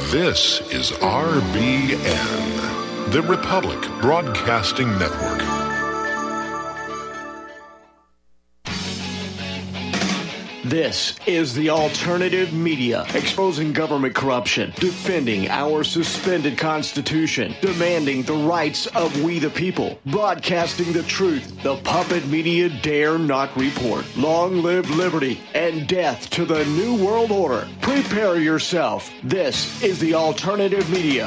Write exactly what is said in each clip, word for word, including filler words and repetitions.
This is R B N, the Republic Broadcasting Network. This is the alternative media, exposing government corruption, defending our suspended Constitution, demanding the rights of we the people, broadcasting the truth the puppet media dare not report. Long live liberty and death to the New World Order. Prepare yourself. This is the alternative media.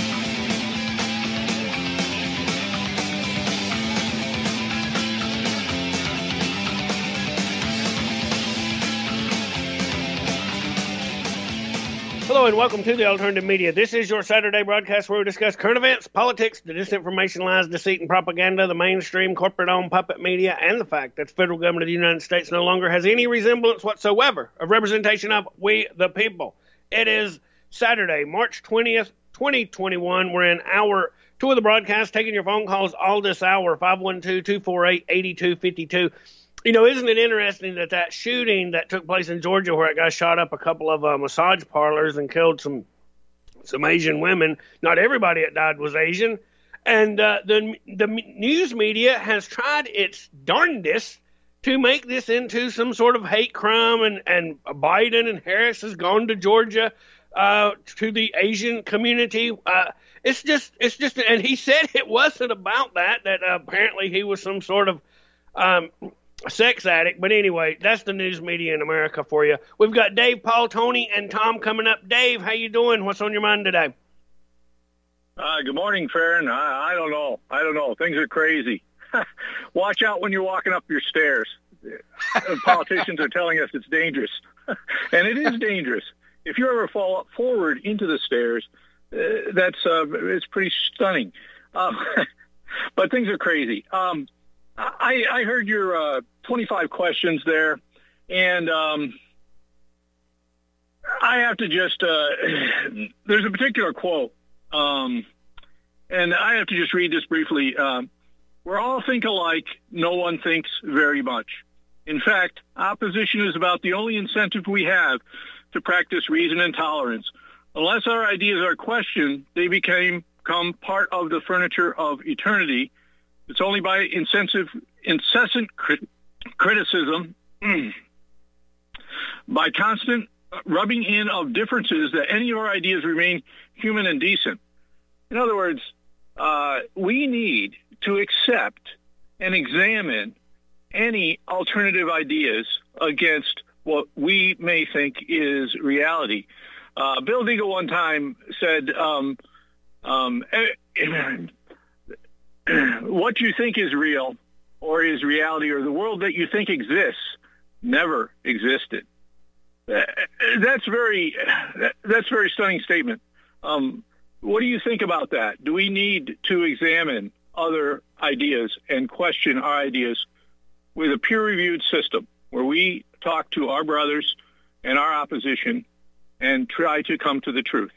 Hello and welcome to the Alternative Media. This is your Saturday broadcast where we discuss current events, politics, the disinformation, lies, deceit, and propaganda, the mainstream corporate-owned puppet media, and the fact that the federal government of the United States no longer has any resemblance whatsoever of representation of we the people. It is Saturday, March twentieth, twenty twenty-one. We're in hour two of the broadcast, taking your phone calls all this hour, five one two, two four eight, eight two five two. You know, isn't it interesting that that shooting that took place in Georgia where a guy shot up a couple of uh, massage parlors and killed some some Asian women, not everybody that died was Asian, and uh, the the news media has tried its darndest to make this into some sort of hate crime, and, and Biden and Harris has gone to Georgia uh, to the Asian community. Uh, it's just, it's just, and he said it wasn't about that, that uh, apparently he was some sort of um, a sex addict. But anyway, that's the news media in America for you. We've got Dave, Paul, Tony, and Tom coming up. Dave, how you doing? What's on your mind today? Uh, good morning, Farron. I, I don't know. I don't know. Things are crazy. Watch out when you're walking up your stairs. Politicians are telling us it's dangerous. And it is dangerous. If you ever fall forward into the stairs, uh, that's uh, it's pretty stunning. Um, but things are crazy. Um, I, I heard your uh, twenty-five questions there, and um, I have to just, uh, there's a particular quote, um, and I have to just read this briefly. Um, We're all think alike, no one thinks very much. In fact, opposition is about the only incentive we have to practice reason and tolerance. Unless our ideas are questioned, they became, become part of the furniture of eternity. It's only by incessant, incessant crit- criticism, by constant rubbing in of differences, that any of our ideas remain human and decent. In other words, uh, we need to accept and examine any alternative ideas against what we may think is reality. Uh, Bill Deagle one time said, um, um, what you think is real or is reality, or the world that you think exists, never existed. That's very, that's a very stunning statement. Um, what do you think about that? Do we need to examine other ideas and question our ideas with a peer-reviewed system where we talk to our brothers and our opposition and try to come to the truth?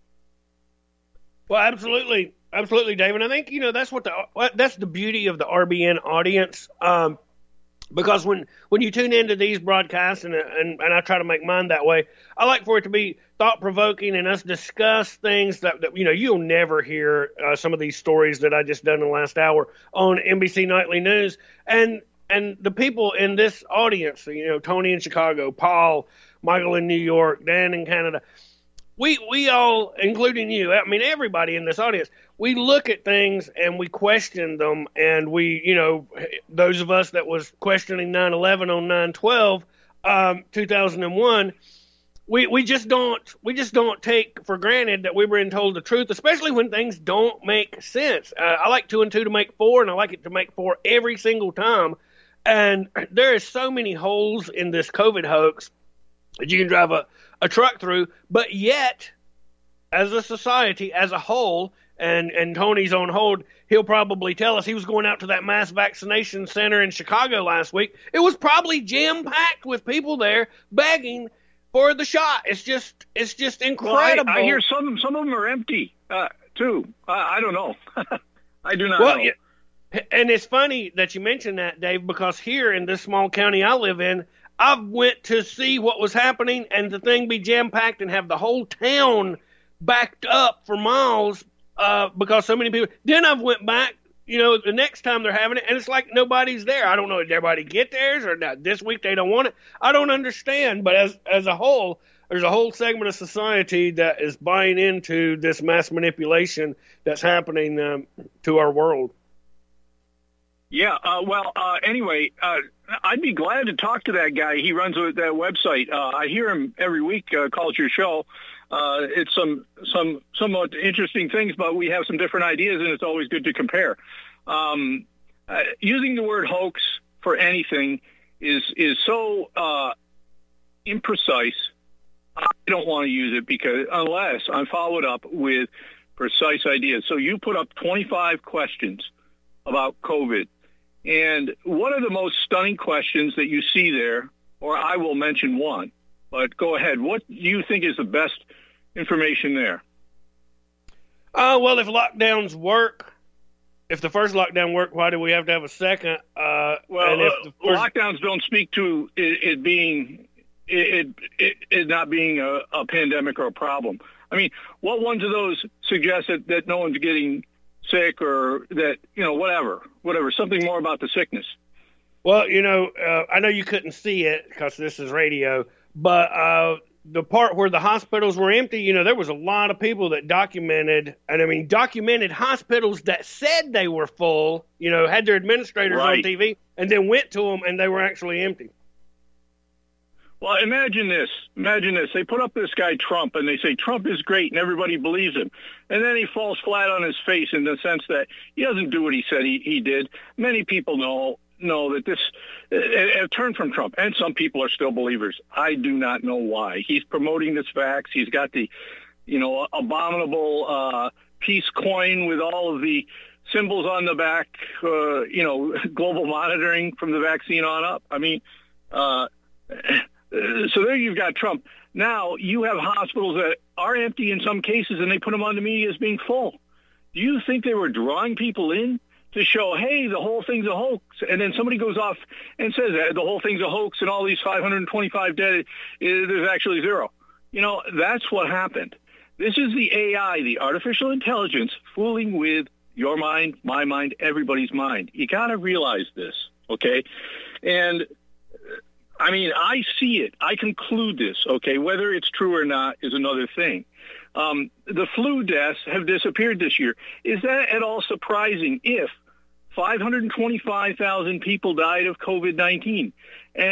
Well, absolutely. Absolutely, David. I think, you know, that's what the, that's the beauty of the R B N audience. Um, because when, when you tune into these broadcasts, and, and, and I try to make mine that way, I like for it to be thought-provoking and us discuss things that, that you know, you'll never hear uh, some of these stories that I just done in the last hour on N B C Nightly News. And and the people in this audience, you know, Tony in Chicago, Paul, Michael in New York, Dan in Canada, we we all, including you, I mean, everybody in this audience, we look at things and we question them, and we, you know, those of us that was questioning nine eleven on nine twelve, um, two thousand one, we we just don't we just don't take for granted that we were being told the truth, especially when things don't make sense. Uh, I like two and two to make four, and I like it to make four every single time. And there is so many holes in this COVID hoax that you can drive a, a truck through, but yet, as a society, as a whole, and, and Tony's on hold, he'll probably tell us he was going out to that mass vaccination center in Chicago last week. It was probably jam-packed with people there begging for the shot. It's just it's just incredible. Well, I, I hear some some of them are empty, uh, too. Uh, I don't know. I do not well, know. Yeah. And it's funny that you mentioned that, Dave, because here in this small county I live in, I went to see what was happening and the thing be jam-packed and have the whole town backed up for miles uh, because so many people. Then I've went back, you know, the next time they're having it, and it's like nobody's there. I don't know if everybody get theirs or not. This week they don't want it. I don't understand. But as as a whole, there's a whole segment of society that is buying into this mass manipulation that's happening um, to our world. Yeah, uh, well, uh, anyway, uh, I'd be glad to talk to that guy. He runs that website. Uh, I hear him every week, uh, calls your show. Uh, it's some some somewhat interesting things, but we have some different ideas, and it's always good to compare. Um, uh, using the word hoax for anything is is so uh, imprecise. I don't want to use it because unless I'm followed up with precise ideas. So you put up twenty-five questions about COVID. And one of the most stunning questions that you see there, or I will mention one, but go ahead. What do you think is the best information there? Uh, well, if lockdowns work, if the first lockdown worked, why do we have to have a second? Uh, well, and if uh, the first... lockdowns don't speak to it, it being it, it, it not being a, a pandemic or a problem. I mean, what ones of those suggest that, that no one's getting sick or that, you know, whatever, whatever, something more about the sickness? Well, you know, uh, I know you couldn't see it because this is radio, but uh, the part where the hospitals were empty, you know, there was a lot of people that documented, and I mean, documented hospitals that said they were full, you know, had their administrators right. on T V, and then went to them and they were actually empty. Well, imagine this. Imagine this. They put up this guy Trump, and they say Trump is great, and everybody believes him. And then he falls flat on his face in the sense that he doesn't do what he said he, he did. Many people know know that this uh, turned from Trump, and some people are still believers. I do not know why. He's promoting this vax. He's got the, you know, abominable uh, peace coin with all of the symbols on the back, uh, you know, global monitoring from the vaccine on up. I mean, uh Uh, so there you've got Trump. Now you have hospitals that are empty in some cases, and they put them on the media as being full. Do you think they were drawing people in to show, hey, the whole thing's a hoax? And then somebody goes off and says that the whole thing's a hoax and all these five hundred twenty-five dead, there's actually zero. You know, that's what happened. This is the A I, the artificial intelligence, fooling with your mind, my mind, everybody's mind. You got to realize this, okay? And I mean, I see it. I conclude this, okay? Whether it's true or not is another thing. Um, the flu deaths have disappeared this year. Is that at all surprising if five hundred twenty-five thousand people died of COVID nineteen, uh,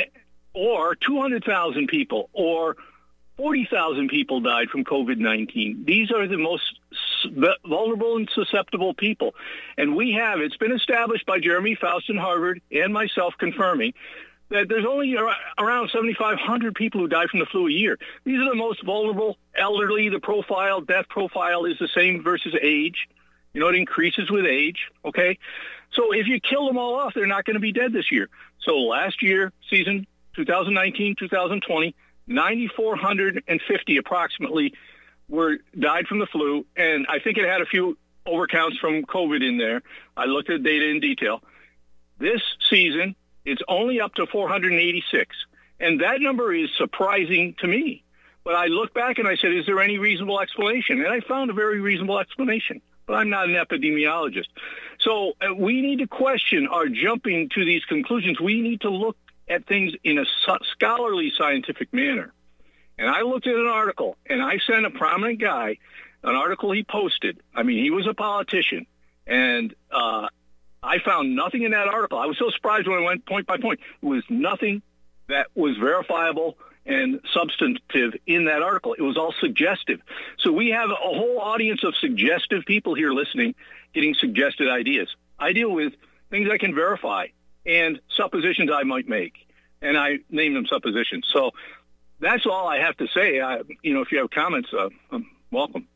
or two hundred thousand people, or forty thousand people died from COVID nineteen? These are the most vulnerable and susceptible people. And we have, it's been established by Jeremy Faust in Harvard and myself confirming, that there's only around seventy-five hundred people who die from the flu a year. These are the most vulnerable, elderly. The profile, death profile is the same versus age. You know, it increases with age, okay? So if you kill them all off, they're not going to be dead this year. So last year, season twenty nineteen, twenty twenty, nine thousand four hundred fifty approximately were died from the flu, and I think it had a few overcounts from COVID in there. I looked at the data in detail. This season, it's only up to four hundred eighty-six. And that number is surprising to me. But I look back and I said, is there any reasonable explanation? And I found a very reasonable explanation. But I'm not an epidemiologist. So uh, we need to question our jumping to these conclusions. We need to look at things in a scholarly, scientific manner. And I looked at an article, and I sent a prominent guy an article he posted. I mean, he was a politician. And uh I found nothing in that article. I was so surprised when I went point by point. It was nothing that was verifiable and substantive in that article. It was all suggestive. So we have a whole audience of suggestive people here listening, getting suggested ideas. I deal with things I can verify and suppositions I might make, and I name them suppositions. So that's all I have to say. I, you know, if you have comments, uh, um, welcome.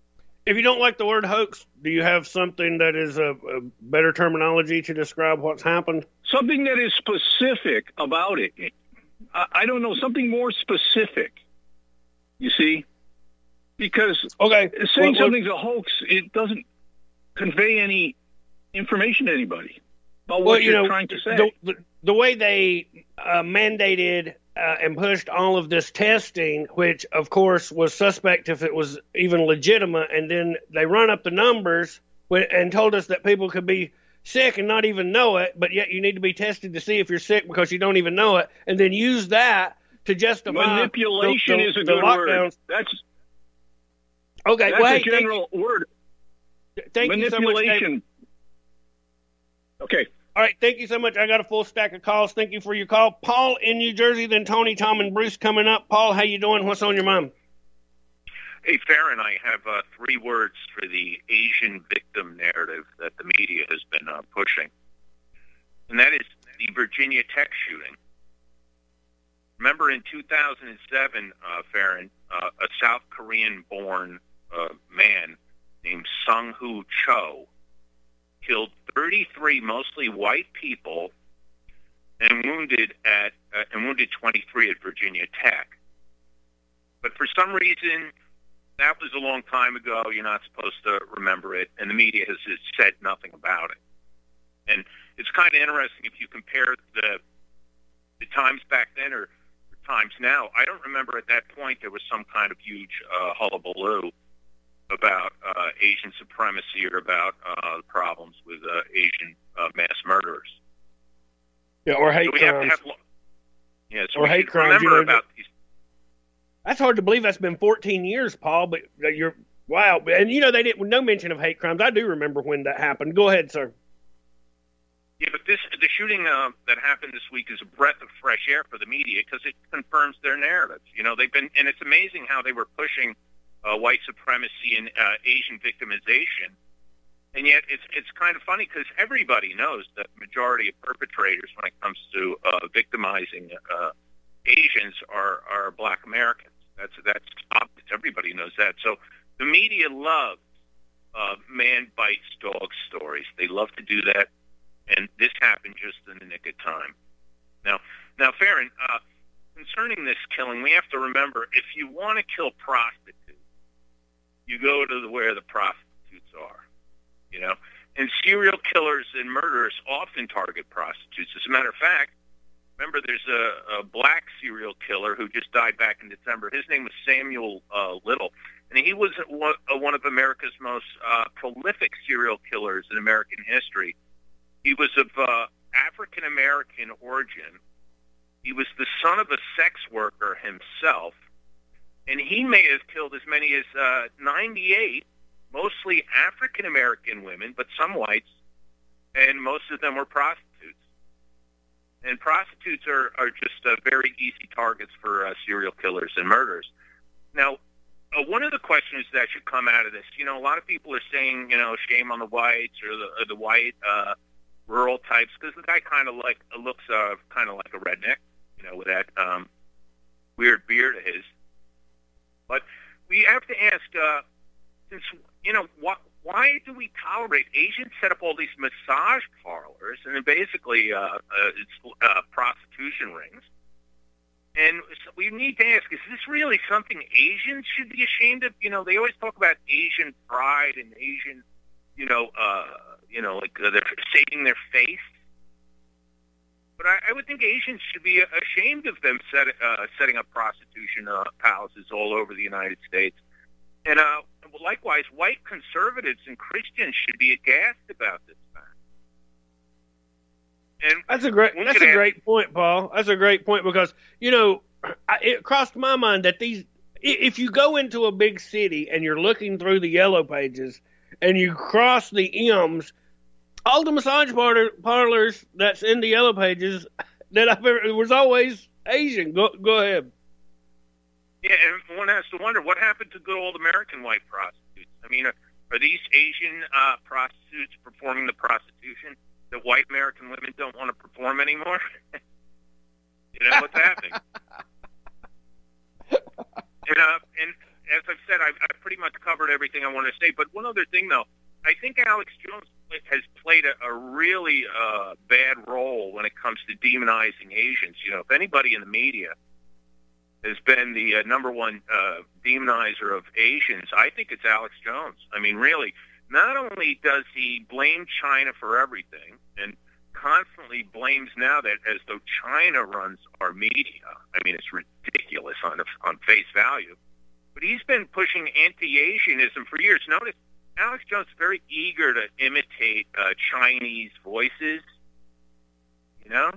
If you don't like the word hoax, do you have something that is a, a better terminology to describe what's happened? Something that is specific about it. I, I don't know, something more specific, you see? Because okay. saying well, something's a hoax, it doesn't convey any information to anybody about what well, you're you know, trying to say. The, the, the way they uh, mandated uh, and pushed all of this testing, which, of course, was suspect if it was even legitimate. And then they run up the numbers and told us that people could be sick and not even know it, but yet you need to be tested to see if you're sick because you don't even know it, and then use that to justify manipulation the, the, is a the good lockdowns. word. That's okay. That's well, a hey, general thank, word. Thank you so much, Dave. Okay. All right. Thank you so much. I got a full stack of calls. Thank you for your call, Paul in New Jersey. Then Tony, Tom, and Bruce coming up. Paul, how you doing? What's on your mind? Hey, Farron, I have uh, three words for the Asian victim narrative that the media has been uh, pushing, and that is the Virginia Tech shooting. Remember in two thousand seven, uh, Farron, uh, a South Korean-born uh, man named Sung-Hoo Cho killed thirty-three mostly white people and wounded at uh, and wounded twenty-three at Virginia Tech. But for some reason, that was a long time ago. You're not supposed to remember it, and the media has, has said nothing about it. And it's kind of interesting if you compare the the times back then or times now. I don't remember at that point there was some kind of huge uh, hullabaloo about uh, Asian supremacy or about uh, problems with uh, Asian uh, mass murderers. Yeah, or hate so we crimes. Have to have, yeah, so or we hate crimes. Remember You know, about these. That's hard to believe. That's been fourteen years, Paul. But you're wow. And you know they didn't no mention of hate crimes. I do remember when that happened. Go ahead, sir. Yeah, but this the shooting uh, that happened this week is a breath of fresh air for the media because it confirms their narrative. You know, they've been, and it's amazing how they were pushing uh, white supremacy and uh, Asian victimization, and yet it's it's kind of funny because everybody knows that the majority of perpetrators when it comes to uh, victimizing uh, Asians are are Black Americans. That's that's obvious. Everybody knows that. So the media loves uh, man bites dog stories. They love to do that. And this happened just in the nick of time. Now, now, Farron, uh, concerning this killing, we have to remember, if you want to kill prostitutes, you go to the, where the prostitutes are, you know. And serial killers and murderers often target prostitutes. As a matter of fact, remember there's a, a black serial killer who just died back in December. His name was Samuel uh, Little, and he was one, uh, one of America's most uh, prolific serial killers in American history. He was of uh, African-American origin. He was the son of a sex worker himself, and he may have killed as many as uh, ninety-eight, mostly African-American women, but some whites, and most of them were prostitutes. And prostitutes are, are just uh, very easy targets for uh, serial killers and murderers. Now, uh, one of the questions that should come out of this, you know, a lot of people are saying, you know, shame on the whites or the, or the white uh, rural types, because the guy kind of like looks uh, kind of like a redneck, you know, with that um, weird beard of his. But we have to ask, uh, since you know, wh- why do we tolerate Asians set up all these massage parlors and then basically uh, uh, it's uh, prostitution rings? And so we need to ask: is this really something Asians should be ashamed of? You know, they always talk about Asian pride and Asian, you know. Uh, You know, like uh, they're saving their face. But I, I would think Asians should be ashamed of them set, uh, setting up prostitution uh, palaces all over the United States. And uh, likewise, white conservatives and Christians should be aghast about this fact. And that's a great. That's a ask, great point, Paul. That's a great point because you know I, it crossed my mind that these, if you go into a big city and you're looking through the yellow pages and you cross the M's. All the massage parlor, parlors that's in the yellow pages that I've ever, it was always Asian. Go go ahead. Yeah, and one has to wonder what happened to good old American white prostitutes. I mean, are, are these Asian uh, prostitutes performing the prostitution that white American women don't want to perform anymore? You know what's happening? and, uh, and as I've said, I've, I've pretty much covered everything I want to say. But one other thing, though, I think Alex Jones has played a, a really uh, bad role when it comes to demonizing Asians. You know, if anybody in the media has been the uh, number one uh, demonizer of Asians, I think it's Alex Jones. I mean, really, not only does he blame China for everything, and constantly blames now that as though China runs our media. I mean, it's ridiculous on on face value. But he's been pushing anti-Asianism for years. Notice Alex Jones is very eager to imitate uh, Chinese voices, you know,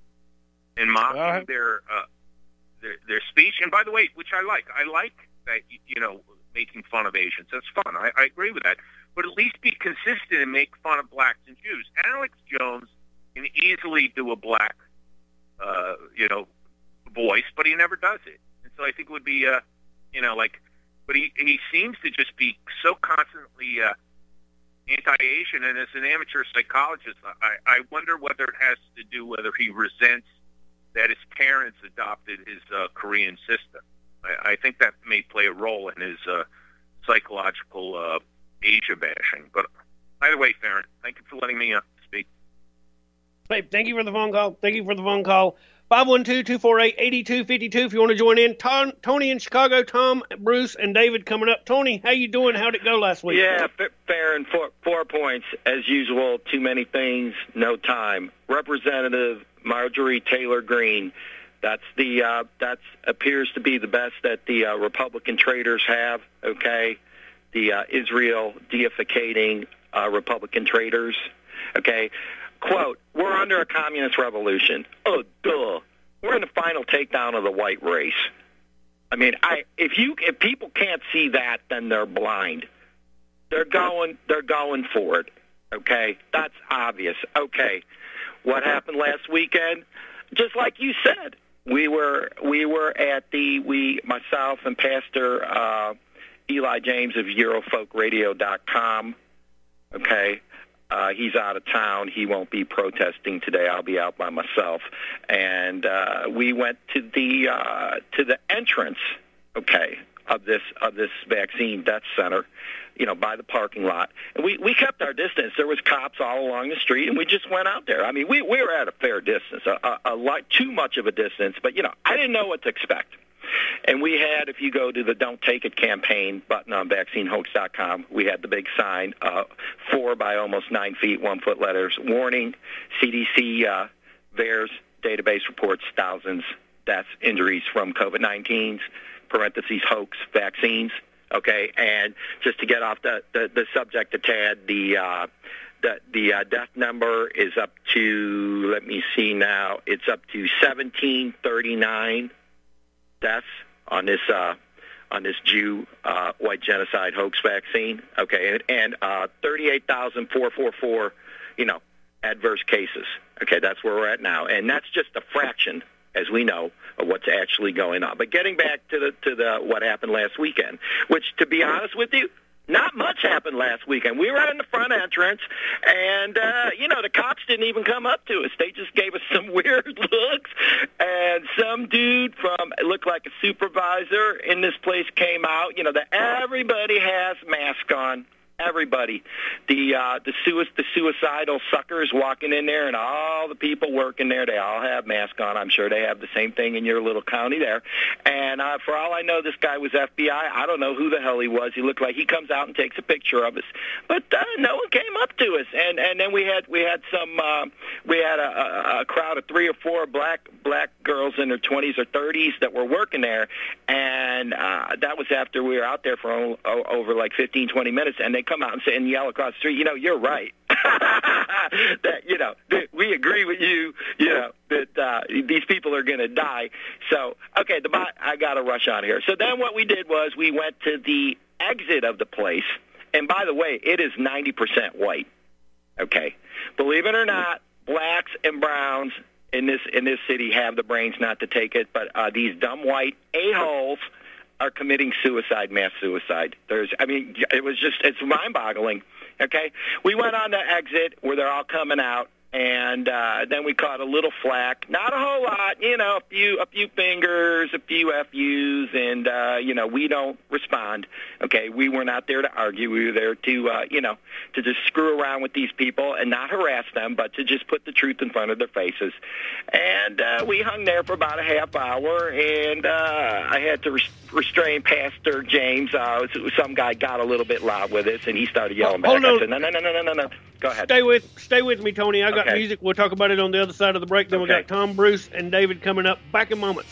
and mocking uh, their, uh, their their speech. And by the way, which I like, I like that, you know, making fun of Asians. That's fun. I, I agree with that. But at least be consistent and make fun of blacks and Jews. Alex Jones can easily do a black, uh, you know, voice, but he never does it. And so I think it would be, uh, you know, like, but he, he seems to just be so constantly uh, anti-Asian. And as an amateur psychologist, I, I wonder whether it has to do whether he resents that his parents adopted his uh, Korean sister. I, I think that may play a role in his uh, psychological uh, Asia bashing. But either way, Farron, thank you for letting me uh, speak. Hey, thank you for the phone call. Thank you for the phone call. five one two, two four eight, eight two five two if you want to join in. Tom, Tony in Chicago, Tom, Bruce, and David coming up. Tony, how you doing? How'd it go last week? Yeah, Farron, four, four points. As usual, too many things, no time. Representative Marjorie Taylor Greene. That's the uh, that's appears to be the best that the uh, Republican traitors have. Okay, the uh, Israel deificating uh, Republican traitors. Okay, quote: "We're under a communist revolution." Oh, duh! We're in the final takedown of the white race. I mean, I if you if people can't see that, then they're blind. They're going they're going for it. Okay, that's obvious. Okay, what happened last weekend? Just like you said. We were we were at the we myself and Pastor uh, Eli James of Eurofolk Radio dot com. Okay, uh, he's out of town. He won't be protesting today. I'll be out by myself, and uh, we went to the uh, to the entrance. Okay, of this of this vaccine death center. You know, by the parking lot. And we, we kept our distance. There was cops all along the street, and we just went out there. I mean, we, we were at a fair distance, a, a, a lot too much of a distance. But, you know, I didn't know what to expect. And we had, if you go to the Don't Take It campaign button on vaccine hoax dot com, we had the big sign, uh, four by almost nine feet, one foot letters, warning, C D C uh, V A E R S database reports thousands deaths, injuries from COVID nineteen, parentheses, hoax, vaccines. Okay, and just to get off the, the, the subject a tad, the uh, the, the uh, death number is up to, let me see now, it's up to seventeen thirty-nine deaths on this uh, on this Jew uh, white genocide hoax vaccine. Okay, and, and uh, thirty-eight thousand four hundred forty-four, you know, adverse cases. Okay, that's where we're at now, and that's just a fraction, as we know, of what's actually going on. But getting back to the to the what happened last weekend, which, to be honest with you, not much happened last weekend. We were in the front entrance, and, uh, you know, the cops didn't even come up to us. They just gave us some weird looks, and some dude from, it looked like a supervisor in this place came out. You know, that everybody has masks on. Everybody, the uh, the, sui- the suicidal suckers walking in there, and all the people working there, they all have masks on. I'm sure they have the same thing in your little county there. And uh, for all I know, this guy was F B I. I don't know who the hell he was. He looked like he comes out and takes a picture of us, but uh, no one came up to us. And and then we had we had some uh, we had a, a, a crowd of three or four black black girls in their twenties or thirties that were working there, and uh, that was after we were out there for o- over like fifteen, twenty minutes, and they come out and say and yell across the street, you know, you're right. that, you know, that we agree with you, you know, that uh, these people are going to die. So, okay, the I got to rush on here. So then what we did was we went to the exit of the place, and by the way, it is ninety percent white. Okay. Believe it or not, blacks and browns in this in this city have the brains not to take it, but uh, these dumb white a-holes are committing suicide, mass suicide. There's, I mean, it was just, it's mind-boggling, okay? We went on the exit where they're all coming out, and uh, then we caught a little flack. Not a whole lot, you know, a few a few fingers, a few F Us, and, uh, you know, we don't respond, okay? We were not there to argue. We were there to, uh, you know, to just screw around with these people and not harass them, but to just put the truth in front of their faces. And uh, we hung there for about a half hour, and uh, I had to res- restrain Pastor James. Uh, some guy got a little bit loud with us, and he started yelling oh, back. Oh, no. I said, no, no, no, no, no, no, no. Go ahead. Stay with, stay with me, Tony. I got, about okay. music. We'll talk about it on the other side of the break. Then okay. we got Tom Bruce and David coming up. Back in moments.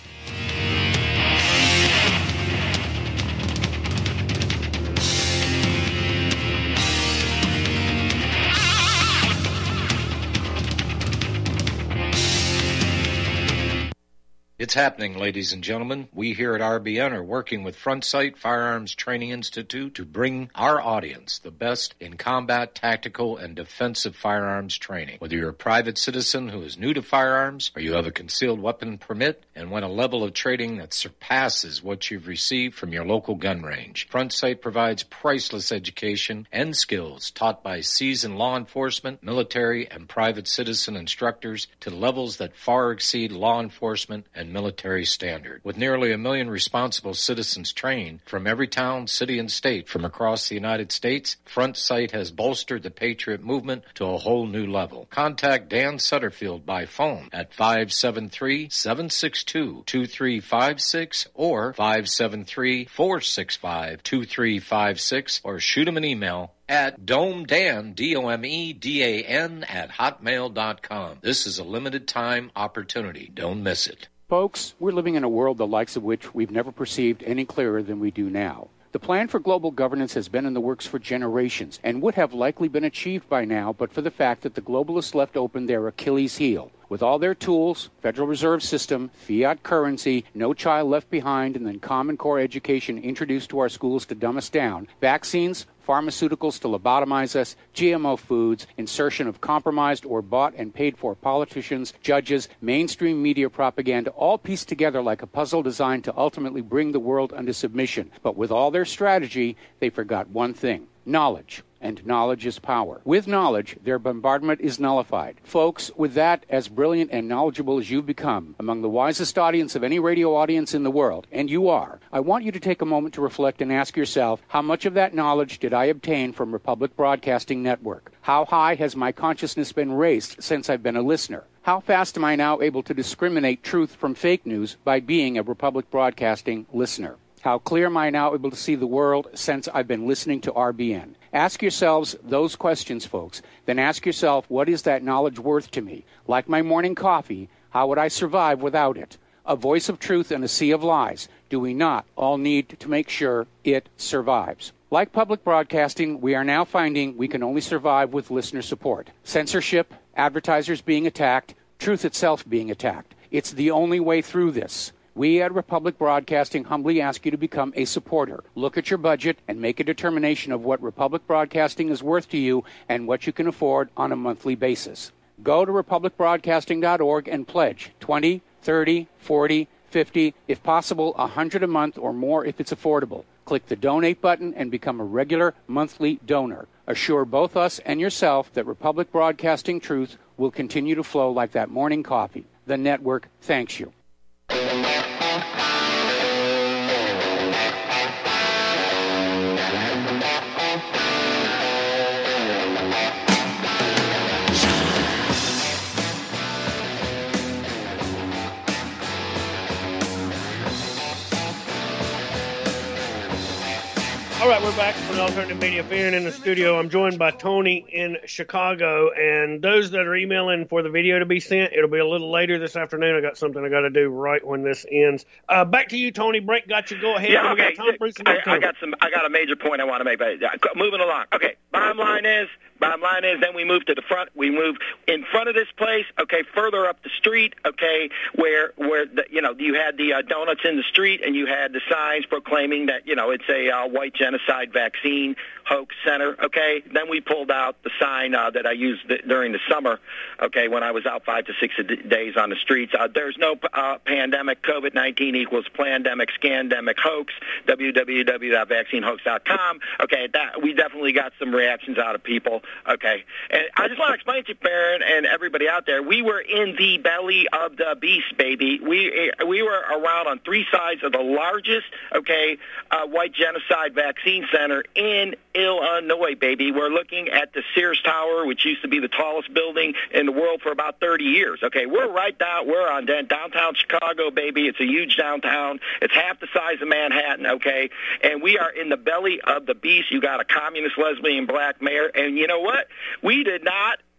It's happening, ladies and gentlemen. We here at R B N are working with Front Sight Firearms Training Institute to bring our audience the best in combat, tactical, and defensive firearms training. Whether you're a private citizen who is new to firearms, or you have a concealed weapon permit and want a level of training that surpasses what you've received from your local gun range, Front Sight provides priceless education and skills taught by seasoned law enforcement, military, and private citizen instructors to levels that far exceed law enforcement and military standard. With nearly a million responsible citizens trained from every town, city, and state from across the United States, Front Sight has bolstered the Patriot movement to a whole new level. Contact Dan Sutterfield by phone at five seven three, seven six two, two three five six or five seven three, four six five, two three five six or shoot him an email at domedan, D O M E D A N, at hotmail dot com. This is a limited time opportunity. Don't miss it. Folks, we're living in a world the likes of which we've never perceived any clearer than we do now. The plan for global governance has been in the works for generations and would have likely been achieved by now but for the fact that the globalists left open their Achilles heel. With all their tools, Federal Reserve System, fiat currency, no child left behind, and then Common Core education introduced to our schools to dumb us down, vaccines, pharmaceuticals to lobotomize us, G M O foods, insertion of compromised or bought and paid for politicians, judges, mainstream media propaganda, all pieced together like a puzzle designed to ultimately bring the world under submission. But with all their strategy, they forgot one thing: knowledge. And knowledge is power. With knowledge, their bombardment is nullified. Folks, with that, as brilliant and knowledgeable as you've become, among the wisest audience of any radio audience in the world, and you are, I want you to take a moment to reflect and ask yourself, how much of that knowledge did I obtain from Republic Broadcasting Network? How high has my consciousness been raised since I've been a listener? How fast am I now able to discriminate truth from fake news by being a Republic Broadcasting listener? How clear am I now able to see the world since I've been listening to R B N? Ask yourselves those questions, folks. Then ask yourself, what is that knowledge worth to me? Like my morning coffee, how would I survive without it? A voice of truth in a sea of lies. Do we not all need to make sure it survives? Like public broadcasting, we are now finding we can only survive with listener support. Censorship, advertisers being attacked, truth itself being attacked. It's the only way through this. We at Republic Broadcasting humbly ask you to become a supporter. Look at your budget and make a determination of what Republic Broadcasting is worth to you and what you can afford on a monthly basis. Go to republic broadcasting dot org and pledge twenty, thirty, forty, fifty, if possible one hundred a month or more if it's affordable. Click the donate button and become a regular monthly donor. Assure both us and yourself that Republic Broadcasting truth will continue to flow like that morning coffee. The network thanks you. All right, we're back from the Alternative Media Fan in the studio. I'm joined by Tony in Chicago, and those that are emailing for the video to be sent, it'll be a little later this afternoon. I got something I got to do right when this ends. Uh, back to you, Tony. Break got you. Go ahead. Yeah, okay. We got Tom Bruce and I, I got some. I got a major point I want to make. But moving along. Okay. Bottom line is. Bottom line is, then we move to the front. We move in front of this place, okay, further up the street, okay, where where the, you know you had the uh, donuts in the street, and you had the signs proclaiming that you know it's a uh, white genocide vaccine hoax center, okay. Then we pulled out the sign uh, that I used th- during the summer, okay, when I was out five to six d- days on the streets. Uh, there's no uh, pandemic. COVID nineteen equals pandemic, scandemic, hoax. w w w dot vaccine hoax dot com. Okay, that we definitely got some reactions out of people. Okay, and I just want to explain to you, Baron, and everybody out there, we were in the belly of the beast, baby. We we were around on three sides of the largest, okay, uh, white genocide vaccine center in Illinois, baby. We're looking at the Sears Tower, which used to be the tallest building in the world for about thirty years. Okay, we're right down, we're on downtown Chicago, baby. It's a huge downtown. It's half the size of Manhattan, okay, and we are in the belly of the beast. You got a communist, lesbian, black mayor, and you know what? We did not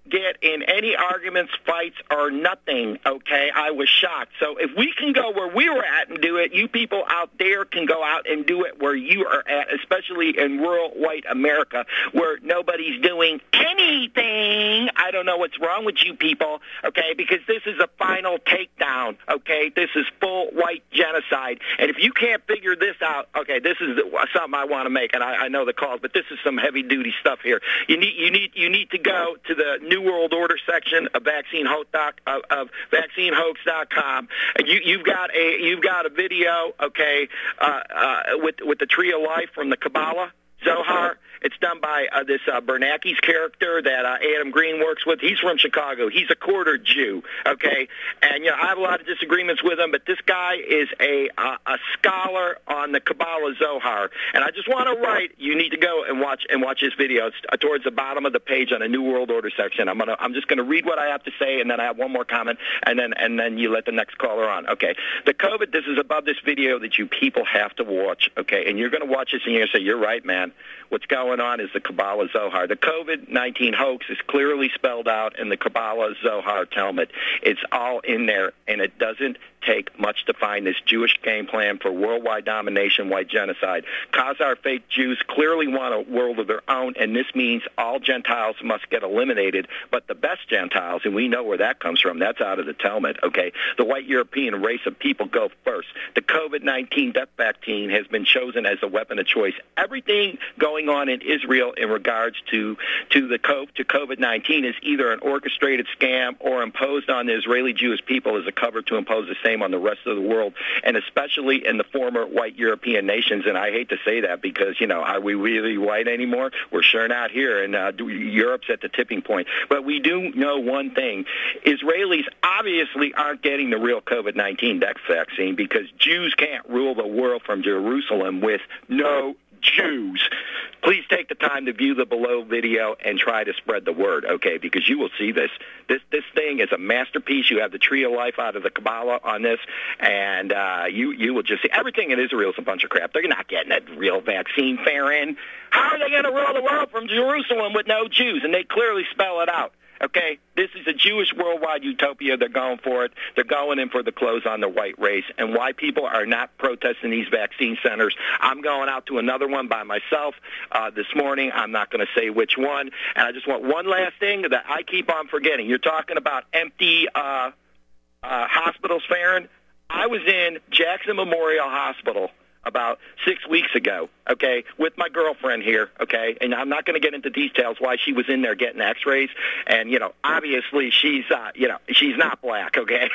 get in any arguments, fights, or nothing, okay? I was shocked. So if we can go where we were at and do it, you people out there can go out and do it where you are at, especially in rural white America where nobody's doing anything. I don't know what's wrong with you people, okay, because this is a final takedown, okay? This is full white genocide. And if you can't figure this out, okay, this is something I want to make, and I, I know the calls, but this is some heavy-duty stuff here. You need, you need, you need to go to the New World Order section of Vaccine Hoax doc, of, of vaccine hoax dot com. You, you've got a, you've got a video, okay, uh, uh, with with the Tree of Life from the Kabbalah Zohar. It's done by uh, this uh, Bernanke's character that uh, Adam Green works with. He's from Chicago. He's a quarter Jew, okay? And, you know, I have a lot of disagreements with him, but this guy is a uh, a scholar on the Kabbalah Zohar. And I just want to write, you need to go and watch and watch his video. It's uh, towards the bottom of the page on the New World Order section. I'm gonna I'm just going to read what I have to say, and then I have one more comment, and then and then you let the next caller on. Okay. The COVID, this is above this video that you people have to watch, okay? And you're going to watch this, and you're going to say, you're right, man. What's going on is the Kabbalah Zohar. The COVID nineteen hoax is clearly spelled out in the Kabbalah Zohar Talmud. It's all in there, and it doesn't take much to find this Jewish game plan for worldwide domination, white genocide. Khazar fake Jews clearly want a world of their own, and this means all Gentiles must get eliminated, but the best Gentiles, and we know where that comes from, that's out of the Talmud, okay? The white European race of people go first. The COVID nineteen death vaccine has been chosen as a weapon of choice. Everything going on in Israel in regards to to the to COVID nineteen is either an orchestrated scam or imposed on the Israeli Jewish people as a cover to impose the same on the rest of the world, and especially in the former white European nations. And I hate to say that because, you know, are we really white anymore? We're sure not here, and uh, Europe's at the tipping point. But we do know one thing. Israelis obviously aren't getting the real COVID nineteen death vaccine because Jews can't rule the world from Jerusalem with no Jews. Please take the time to view the below video and try to spread the word, okay, because you will see this. This this thing is a masterpiece. You have the Tree of Life out of the Kabbalah on this, and uh, you, you will just see everything in Israel is a bunch of crap. They're not getting a real vaccine, Farron. How are they going to rule the world from Jerusalem with no Jews? And they clearly spell it out. Okay, this is a Jewish worldwide utopia. They're going for it. They're going in for the clothes on the white race. And why people are not protesting these vaccine centers, I'm going out to another one by myself uh, this morning. I'm not going to say which one. And I just want one last thing that I keep on forgetting. You're talking about empty uh, uh, hospitals, Farron. I was in Jackson Memorial Hospital about six weeks ago, okay, with my girlfriend here, okay, and I'm not going to get into details why she was in there getting x-rays, and, you know, obviously she's, uh, you know, she's not black, okay,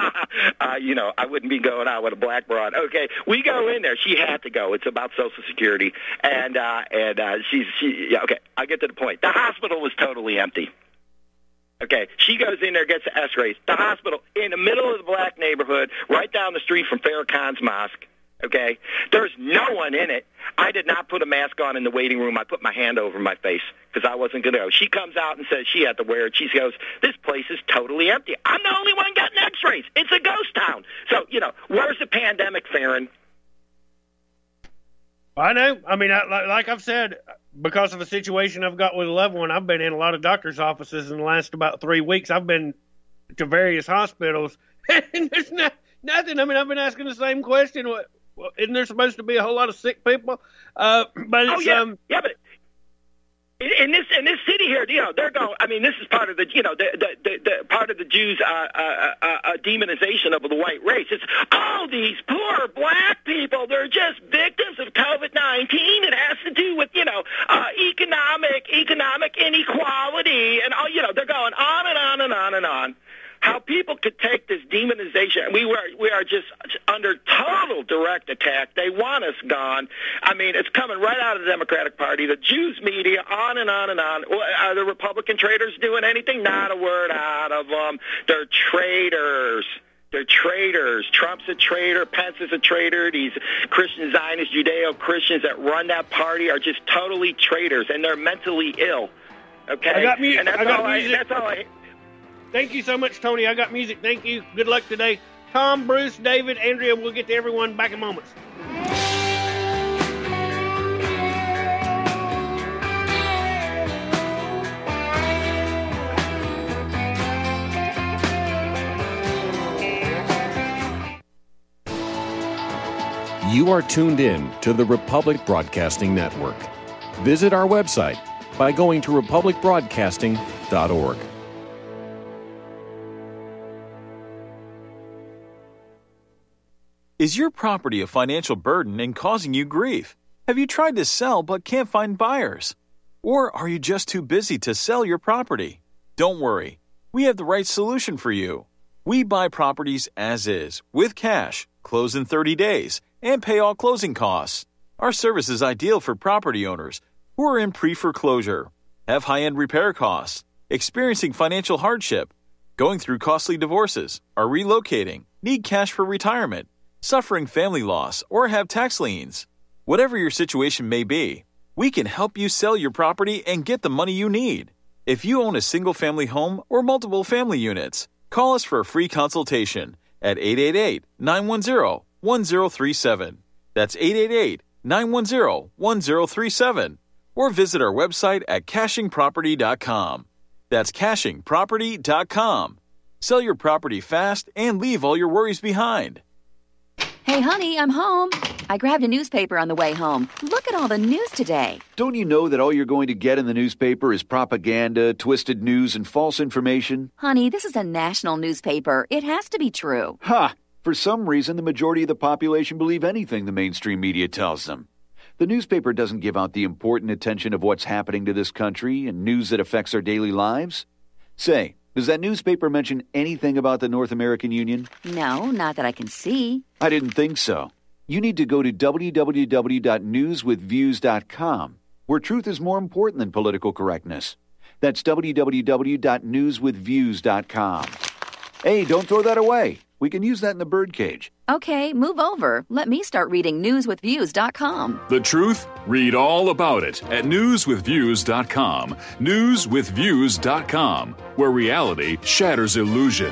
uh, you know, I wouldn't be going out with a black broad, okay, we go in there, she had to go, it's about Social Security, and, uh, and, uh, she's, she, yeah, okay, I'll get to the point. The hospital was totally empty. Okay, she goes in there, gets the x-rays. The hospital, in the middle of the black neighborhood, right down the street from Farrakhan's mosque. Okay, there's no one in it. I did not put a mask on in the waiting room. I put my hand over my face because I wasn't going to go. She comes out and says she had to wear it. She goes, this place is totally empty. I'm the only one getting x-rays. It's a ghost town. So, you know, where's the pandemic, Farron? I know. I mean, I, like I've said, because of a situation I've got with a loved one, I've been in a lot of doctor's offices in the last about three weeks. I've been to various hospitals, and there's not, nothing. I mean, I've been asking the same question. What? Well, isn't there supposed to be a whole lot of sick people? Uh, but it's, oh yeah, um, yeah, but in, in this in this city here, you know, they're going. I mean, this is part of the, you know, the the, the, the part of the Jews' uh, uh, uh, uh, demonization of the white race. It's oh, these poor black people. They're just victims of COVID nineteen. It has to do with, you know, uh, economic economic inequality, and oh, you know, they're going on and on and on and on. How people could take this demonization, we were we are just under total direct attack. They want us gone. I mean, it's coming right out of the Democratic Party, the Jews media, on and on and on. Are the Republican traitors doing anything? Not a word out of them. They're traitors. They're traitors. Trump's a traitor. Pence is a traitor. These Christian Zionist Judeo-Christians that run that party are just totally traitors, and they're mentally ill. Okay, I got music. And that's I got all music. I. That's all I. Thank you so much, Tony. I got music. Thank you. Good luck today. Tom, Bruce, David, Andrea, we'll get to everyone back in moments. You are tuned in to the Republic Broadcasting Network. Visit our website by going to republic broadcasting dot org. Is your property a financial burden and causing you grief? Have you tried to sell but can't find buyers? Or are you just too busy to sell your property? Don't worry. We have the right solution for you. We buy properties as is, with cash, close in thirty days, and pay all closing costs. Our service is ideal for property owners who are in pre-foreclosure, have high-end repair costs, experiencing financial hardship, going through costly divorces, are relocating, need cash for retirement, suffering family loss, or have tax liens. Whatever your situation may be, we can help you sell your property and get the money you need. If you own a single-family home or multiple family units, call us for a free consultation at eight eight eight, nine one zero, one zero three seven. That's eight eight eight, nine one zero, one zero three seven. Or visit our website at caching property dot com. That's caching property dot com. Sell your property fast and leave all your worries behind. Hey, honey, I'm home. I grabbed a newspaper on the way home. Look at all the news today. Don't you know that all you're going to get in the newspaper is propaganda, twisted news, and false information? Honey, this is a national newspaper. It has to be true. Ha! For some reason, the majority of the population believe anything the mainstream media tells them. The newspaper doesn't give out the important attention of what's happening to this country and news that affects our daily lives. Say, does that newspaper mention anything about the North American Union? No, not that I can see. I didn't think so. You need to go to w w w dot news with views dot com, where truth is more important than political correctness. That's w w w dot news with views dot com. Hey, don't throw that away. We can use that in the birdcage. Okay, move over. Let me start reading news with views dot com. The truth? Read all about it at news with views dot com. news with views dot com, where reality shatters illusion.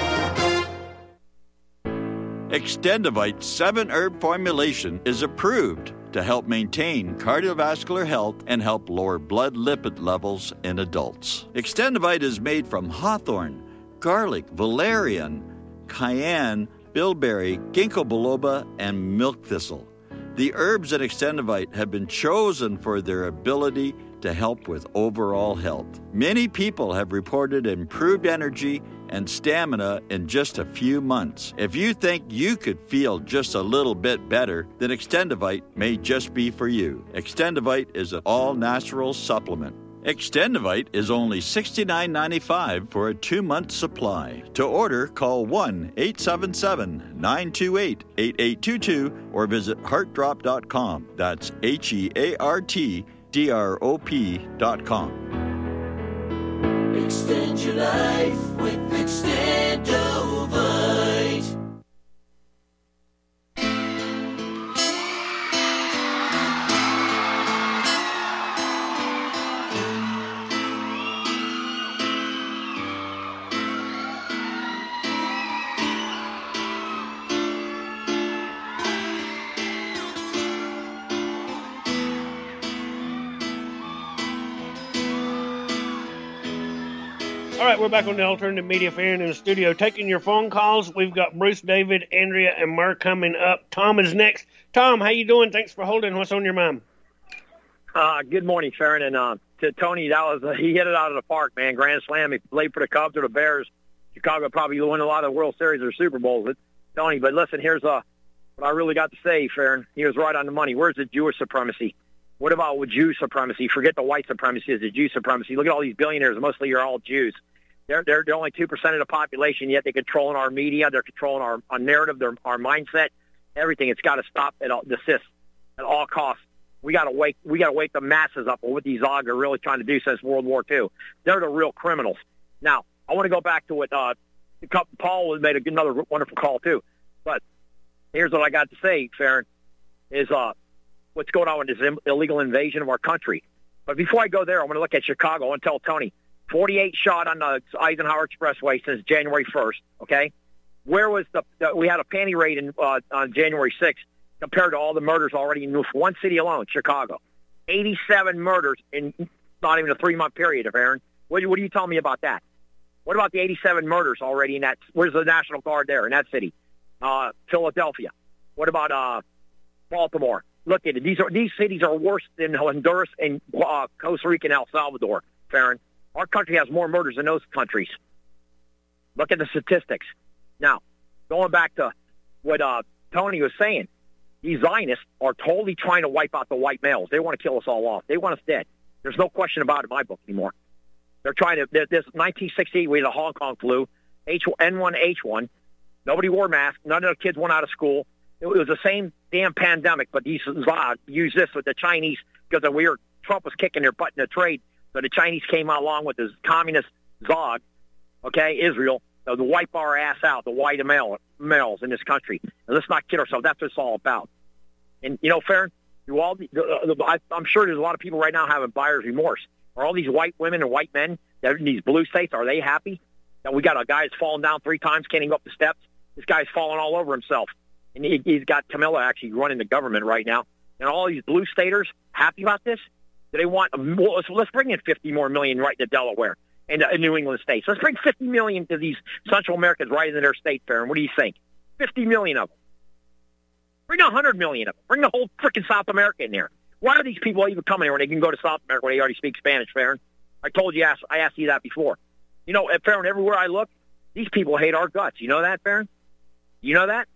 Extendivite seven herb formulation is approved to help maintain cardiovascular health and help lower blood lipid levels in adults. Extendivite is made from hawthorn, garlic, valerian, cayenne, bilberry, ginkgo biloba, and milk thistle. The herbs in Extendivite have been chosen for their ability to help with overall health. Many people have reported improved energy and stamina in just a few months. If you think you could feel just a little bit better, then Extendivite may just be for you. Extendivite is an all-natural supplement. Extendivite is only sixty-nine ninety-five for a two-month supply. To order, call one eight seven seven, nine two eight, eight eight two two or visit heart drop dot com. That's H E A R T D R O P dot com. Extend your life with Extendovite. All right, we're back on the Alternative Media Fan in the studio, taking your phone calls. We've got Bruce, David, Andrea, and Mark coming up. Tom is next. Tom, how you doing? Thanks for holding. What's on your mind? Uh, good morning, Farron. And uh, to Tony, that was uh, he hit it out of the park, man. Grand slam. He played for the Cubs or the Bears. Chicago probably won a lot of the World Series or Super Bowls. It's Tony, but listen, here's uh, what I really got to say, Farron. He was right on the money. Where's the Jewish supremacy? What about with Jew supremacy? Forget the white supremacy. It's the Jew supremacy. Look at all these billionaires. Mostly you're all Jews. They're, they're, they're only two percent of the population, yet they're controlling our media. They're controlling our, our narrative, their, our mindset, everything. It's got to stop at all, desist at all costs. We got to wake we got to wake the masses up on what these Zog are really trying to do since World War Two. They're the real criminals. Now, I want to go back to what uh, Paul made a, another wonderful call, too. But here's what I got to say, Farron, is uh, what's going on with this illegal invasion of our country. But before I go there, I want to look at Chicago. I want to tell Tony, forty-eight shot on the Eisenhower Expressway since January first, okay? Where was the, the we had a panty raid in, uh, on January sixth compared to all the murders already in one city alone, Chicago. eighty-seven murders in not even a three-month period, Aaron. What, what are you telling me about that? What about the eighty-seven murders already in that? Where's the National Guard there in that city? Uh, Philadelphia. What about uh, Baltimore. Look at it. These are these cities are worse than Honduras and uh, Costa Rica and El Salvador, Farron. Our country has more murders than those countries. Look at the statistics. Now, going back to what uh, Tony was saying, these Zionists are totally trying to wipe out the white males. They want to kill us all off. They want us dead. There's no question about it in my book anymore. They're trying to, this nineteen sixty-eight, we had the Hong Kong flu, N one H one. Nobody wore masks. None of the kids went out of school. It was the same damn pandemic, but these uh, used this with the Chinese because we were, Trump was kicking their butt in the trade. So the Chinese came out along with this communist Zog, okay, Israel, to wipe our ass out, the white male, males in this country. And let's not kid ourselves. That's what it's all about. And, you know, Farron, you all, the, the, the, I, I'm sure there's a lot of people right now having buyer's remorse. Are all these white women and white men that are in these blue states, are they happy that we got a guy that's fallen down three times, can't even go up the steps? This guy's falling all over himself. And he, he's got Camilla actually running the government right now. And all these blue staters happy about this? Do they want, well, let's, let's bring in fifty more million right to Delaware and uh, New England states. Let's bring fifty million to these Central Americans right into their state, Farron. What do you think? fifty million of them. Bring one hundred million of them. Bring the whole freaking South America in there. Why are these people even coming here when they can go to South America where they already speak Spanish, Farron? I told you, I asked you that before. You know, Farron, everywhere I look, these people hate our guts. You know that, Farron? You know that?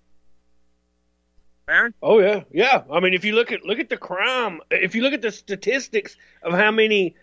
Farron? Oh yeah, yeah. I mean, if you look at look at the crime, if you look at the statistics of how many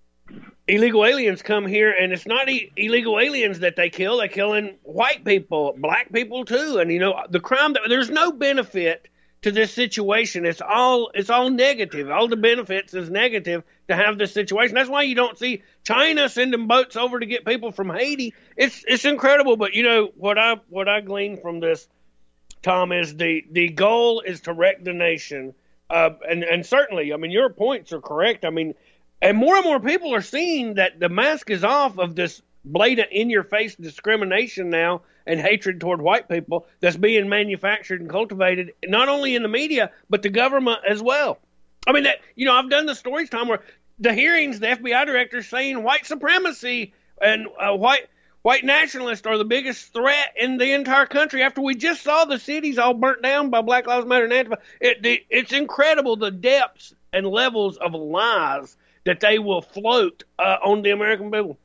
illegal aliens come here, and it's not e- illegal aliens that they kill; they're killing white people, black people too. And you know, the crime. That, there's no benefit to this situation. It's all it's all negative. All the benefits is negative to have this situation. That's why you don't see China sending boats over to get people from Haiti. It's it's incredible. But you know what I what I glean from this, Tom, is the, the goal is to wreck the nation. Uh, and, and certainly, I mean, your points are correct. I mean, and more and more people are seeing that the mask is off of this blatant in-your-face discrimination now and hatred toward white people that's being manufactured and cultivated, not only in the media, but the government as well. I mean, that, you know, I've done the stories, Tom, where the hearings, the F B I director saying white supremacy and uh, white... White nationalists are the biggest threat in the entire country after we just saw the cities all burnt down by Black Lives Matter and Antifa. It, it, it's incredible the depths and levels of lies that they will float uh, on the American people.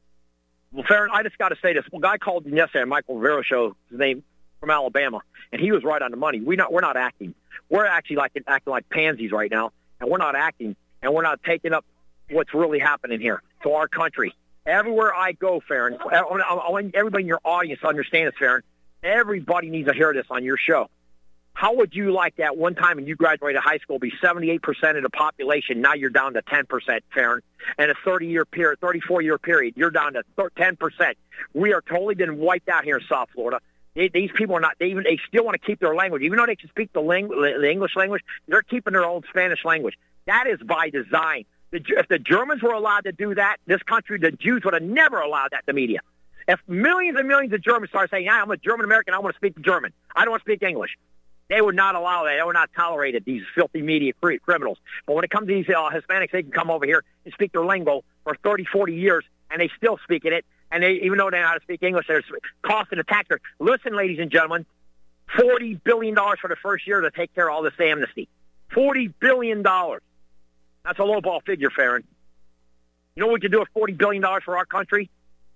Well, Farron, I just got to say this. One guy called me yesterday, Michael Rivera show, his name, from Alabama, and he was right on the money. We not, we're not acting. We're actually like acting like pansies right now, and we're not acting, and we're not taking up what's really happening here to our country. Everywhere I go, Farron, I want everybody in your audience to understand this, Farron. Everybody needs to hear this on your show. How would you like that one time when you graduated high school be seventy-eight percent of the population? Now you're down to ten percent, Farron. And a thirty-year period, thirty-four-year period, you're down to ten percent. We are totally been wiped out here in South Florida. They, these people are not, they even, they still want to keep their language. Even though they can speak the, ling- the English language, they're keeping their own Spanish language. That is by design. The, if the Germans were allowed to do that, this country, the Jews would have never allowed that to media. If millions and millions of Germans start saying, yeah, I'm a German American, I want to speak German, I don't want to speak English, they would not allow that. They would not tolerate it, these filthy media criminals. But when it comes to these uh, Hispanics, they can come over here and speak their lingo for thirty, forty years, and they still speak in it. And they, even though they know how to speak English, they're costing the taxpayer. Listen, ladies and gentlemen, forty billion dollars for the first year to take care of all this amnesty. forty billion dollars. That's a lowball figure, Farron. You know what we could do with forty billion dollars for our country?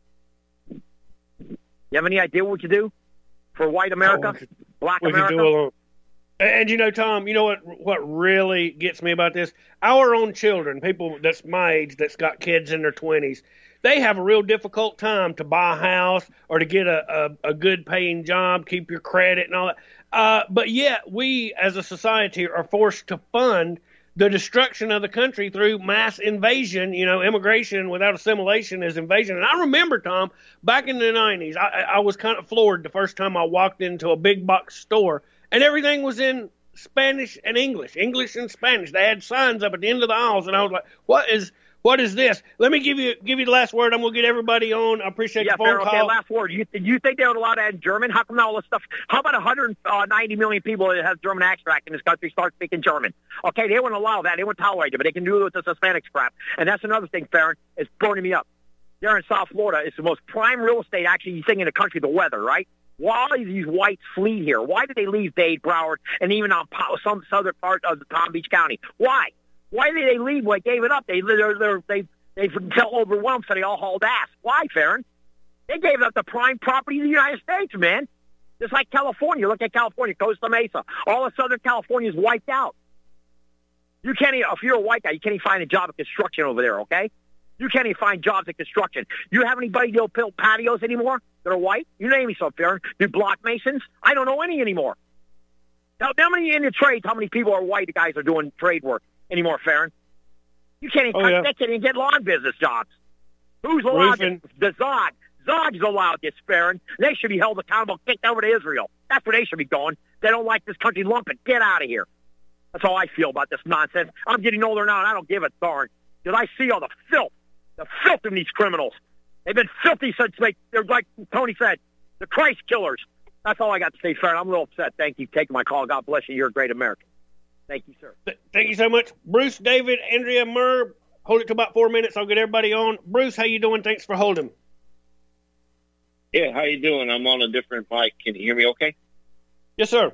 You have any idea what we could do for white America, oh, we could, black we America? Could do a little, and, you know, Tom, you know what what really gets me about this? Our own children, people that's my age that's got kids in their twenties, they have a real difficult time to buy a house or to get a, a, a good paying job, keep your credit and all that. Uh, but yet we as a society are forced to fund the destruction of the country through mass invasion. You know, immigration without assimilation is invasion. And I remember, Tom, back in the nineties, I, I was kind of floored the first time I walked into a big box store, and everything was in Spanish and English, English and Spanish. They had signs up at the end of the aisles, and I was like, what is what is this? Let me give you give you the last word. I'm going to get everybody on. I appreciate yeah, the phone fair, call. Okay, last word. You, you think they would allow that in German? How come all this stuff? How about one hundred ninety million people that have German extract in this country start speaking German? Okay, they wouldn't allow that. They wouldn't tolerate it, but they can do it with this Hispanic crap. And that's another thing, Farron, is burning me up. There in South Florida, it's the most prime real estate, actually, you think in the country, the weather, right? Why do these whites flee here? Why did they leave Dade, Broward, and even on some southern part of the Palm Beach County? Why? Why did they leave? Well, they gave it up. They they're, they're, they they felt overwhelmed, so they all hauled ass. Why, Farron? They gave up the prime property of the United States, man. Just like California. Look at California, Costa Mesa. All of Southern California is wiped out. You can't even, if you're a white guy, you can't even find a job at construction over there, okay? You can't even find jobs at construction. You have anybody that'll build patios anymore that are white? You name me some, Farron. Do block masons? I don't know any anymore. Now, how many in the trades, how many people are white guys are doing trade work anymore, Farron? You can't even, oh, yeah. they can't even get lawn business jobs. Who's allowed to, the Zod. Zod's allowed this, Farron. They should be held accountable, kicked over to Israel. That's where they should be going. They don't like this country lumping. Get out of here. That's how I feel about this nonsense. I'm getting older now, and I don't give a darn. Because I see all the filth, the filth in these criminals. They've been filthy since they, they're like Tony said, the Christ killers. That's all I got to say, Farron. I'm a little upset. Thank you for taking my call. God bless you. You're a great American. Thank you, sir. Thank you so much. Bruce, David, Andrea, Murr. Hold it to about four minutes. I'll get everybody on. Bruce, how you doing? Thanks for holding. Yeah, how you doing? I'm on a different mic. Can you hear me okay? Yes, sir.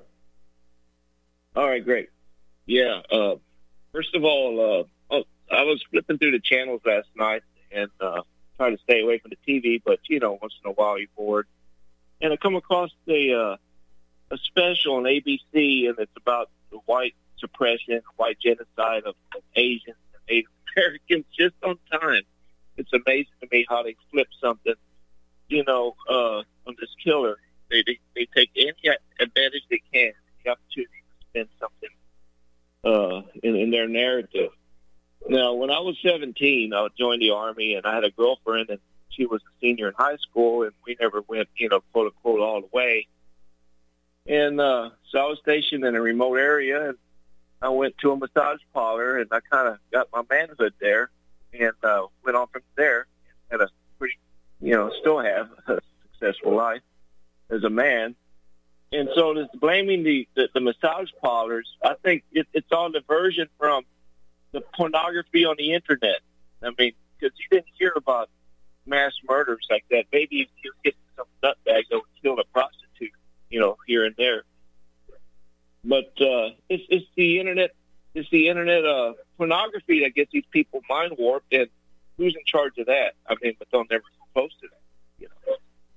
All right, great. Yeah, uh, first of all, uh, oh, I was flipping through the channels last night and uh, trying to stay away from the T V, but, you know, once in a while you're bored. And I come across a, uh, a special on A B C, and it's about the white suppression, white genocide of, of Asians and Native Americans just on time. It's amazing to me how they flip something, you know, uh, on this killer. They, they they take any advantage they can, the opportunity to spend something uh, in, in their narrative. Now, when I was seventeen, I joined the Army, and I had a girlfriend, and she was a senior in high school, and we never went, you know, quote unquote, all the way. And uh, so I was stationed in a remote area, and I went to a massage parlor, and I kind of got my manhood there, and uh, went on from there. Had a pretty, you know, still have a successful life as a man. And so this blaming the, the, the massage parlors, I think it, it's all diversion from the pornography on the Internet. I mean, because you didn't hear about mass murders like that. Maybe you get some nutbag that would kill a prostitute, you know, here and there. But uh, it's, it's the Internet, it's the Internet uh, pornography that gets these people mind warped, and who's in charge of that? I mean, but they'll never post it. You know.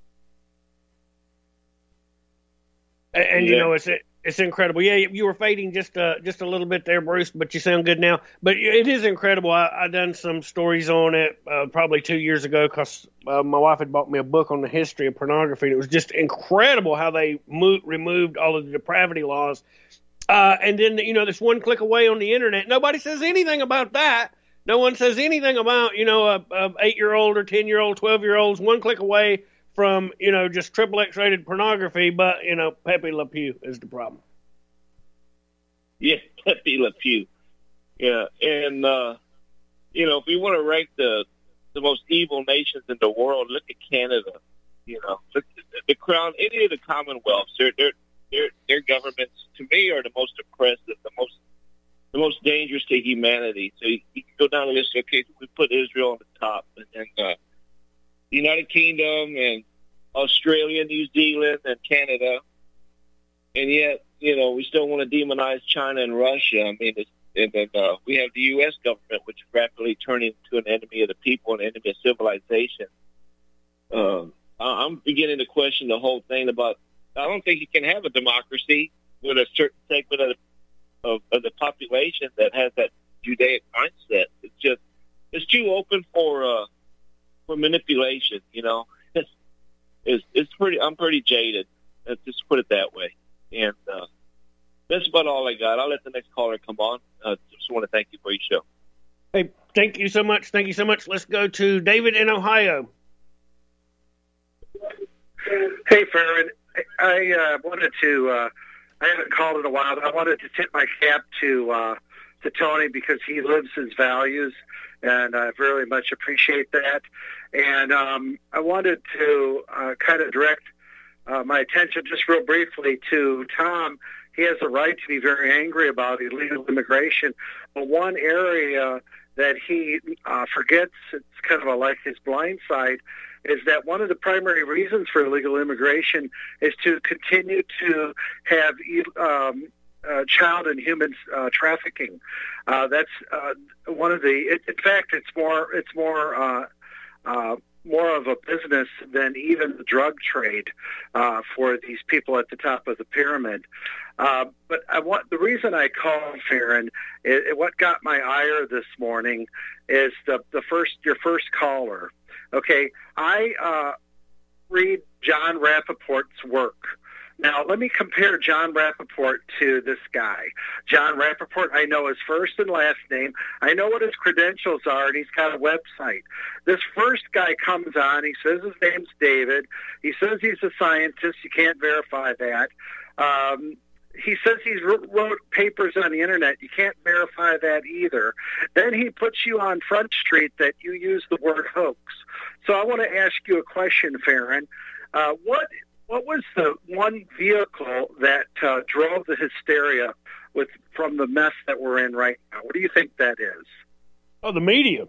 And, and yeah. you know, it's it's incredible. Yeah, you were fading just uh, just a little bit there, Bruce, but you sound good now. But it is incredible. I, I done some stories on it uh, probably two years ago because uh, my wife had bought me a book on the history of pornography. And it was just incredible how they mo- removed all of the depravity laws. Uh, and then, you know, this one click away on the Internet. Nobody says anything about that. No one says anything about, you know, a, a eight-year-old or ten-year-old, twelve-year-olds one click away from, you know, just triple X rated pornography, but, you know, Pepe Le Pew is the problem. Yeah, Pepe Le Pew. Yeah, and, uh, you know, if we want to rank the the most evil nations in the world, look at Canada. You know, look at the, the Crown, any of the Commonwealths, their their their their governments, to me, are the most oppressive, the most the most dangerous to humanity. So you, you can go down the list. Okay, we put Israel on the top, and then uh, the United Kingdom and Australia, New Zealand, and Canada. And yet, you know, we still want to demonize China and Russia. I mean, it's, and then uh, we have the U S government, which is rapidly turning into an enemy of the people, an enemy of civilization. Uh, I'm beginning to question the whole thing about, I don't think you can have a democracy with a certain segment of the, of, of the population that has that Judaic mindset. It's just, it's too open for uh, for manipulation, you know. It's, it's, it's pretty, I'm pretty jaded. Let's just put it that way. And uh, that's about all I got. I'll let the next caller come on. I uh, just want to thank you for your show. Hey, thank you so much. Thank you so much. Let's go to David in Ohio. Hey, Farron. I uh, wanted to, uh, I haven't called in a while, but I wanted to tip my cap to uh, to Tony because he lives his values, and I very much appreciate that. And um, I wanted to uh, kind of direct uh, my attention just real briefly to Tom. He has a right to be very angry about illegal immigration. But one area that he uh, forgets, it's kind of a, like his blind side, is that one of the primary reasons for illegal immigration is to continue to have um, uh, child and human uh, trafficking. Uh, that's uh, one of the. It, in fact, it's more. It's more. Uh, uh, more of a business than even the drug trade uh, for these people at the top of the pyramid. Uh, but I want the reason I called, Farron, it, it, what got my ire this morning is the the first your first caller. Okay, I uh, read John Rappaport's work. Now, let me compare John Rappaport to this guy. John Rappaport, I know his first and last name. I know what his credentials are, and he's got a website. This first guy comes on. He says his name's David. He says he's a scientist. You can't verify that. Um, he says he wrote papers on the Internet. You can't verify that either. Then he puts you on Front Street that you use the word hoax. So I want to ask you a question, Farron. Uh, what... What was the one vehicle that uh, drove the hysteria with from the mess that we're in right now? What do you think that is? Oh, the media.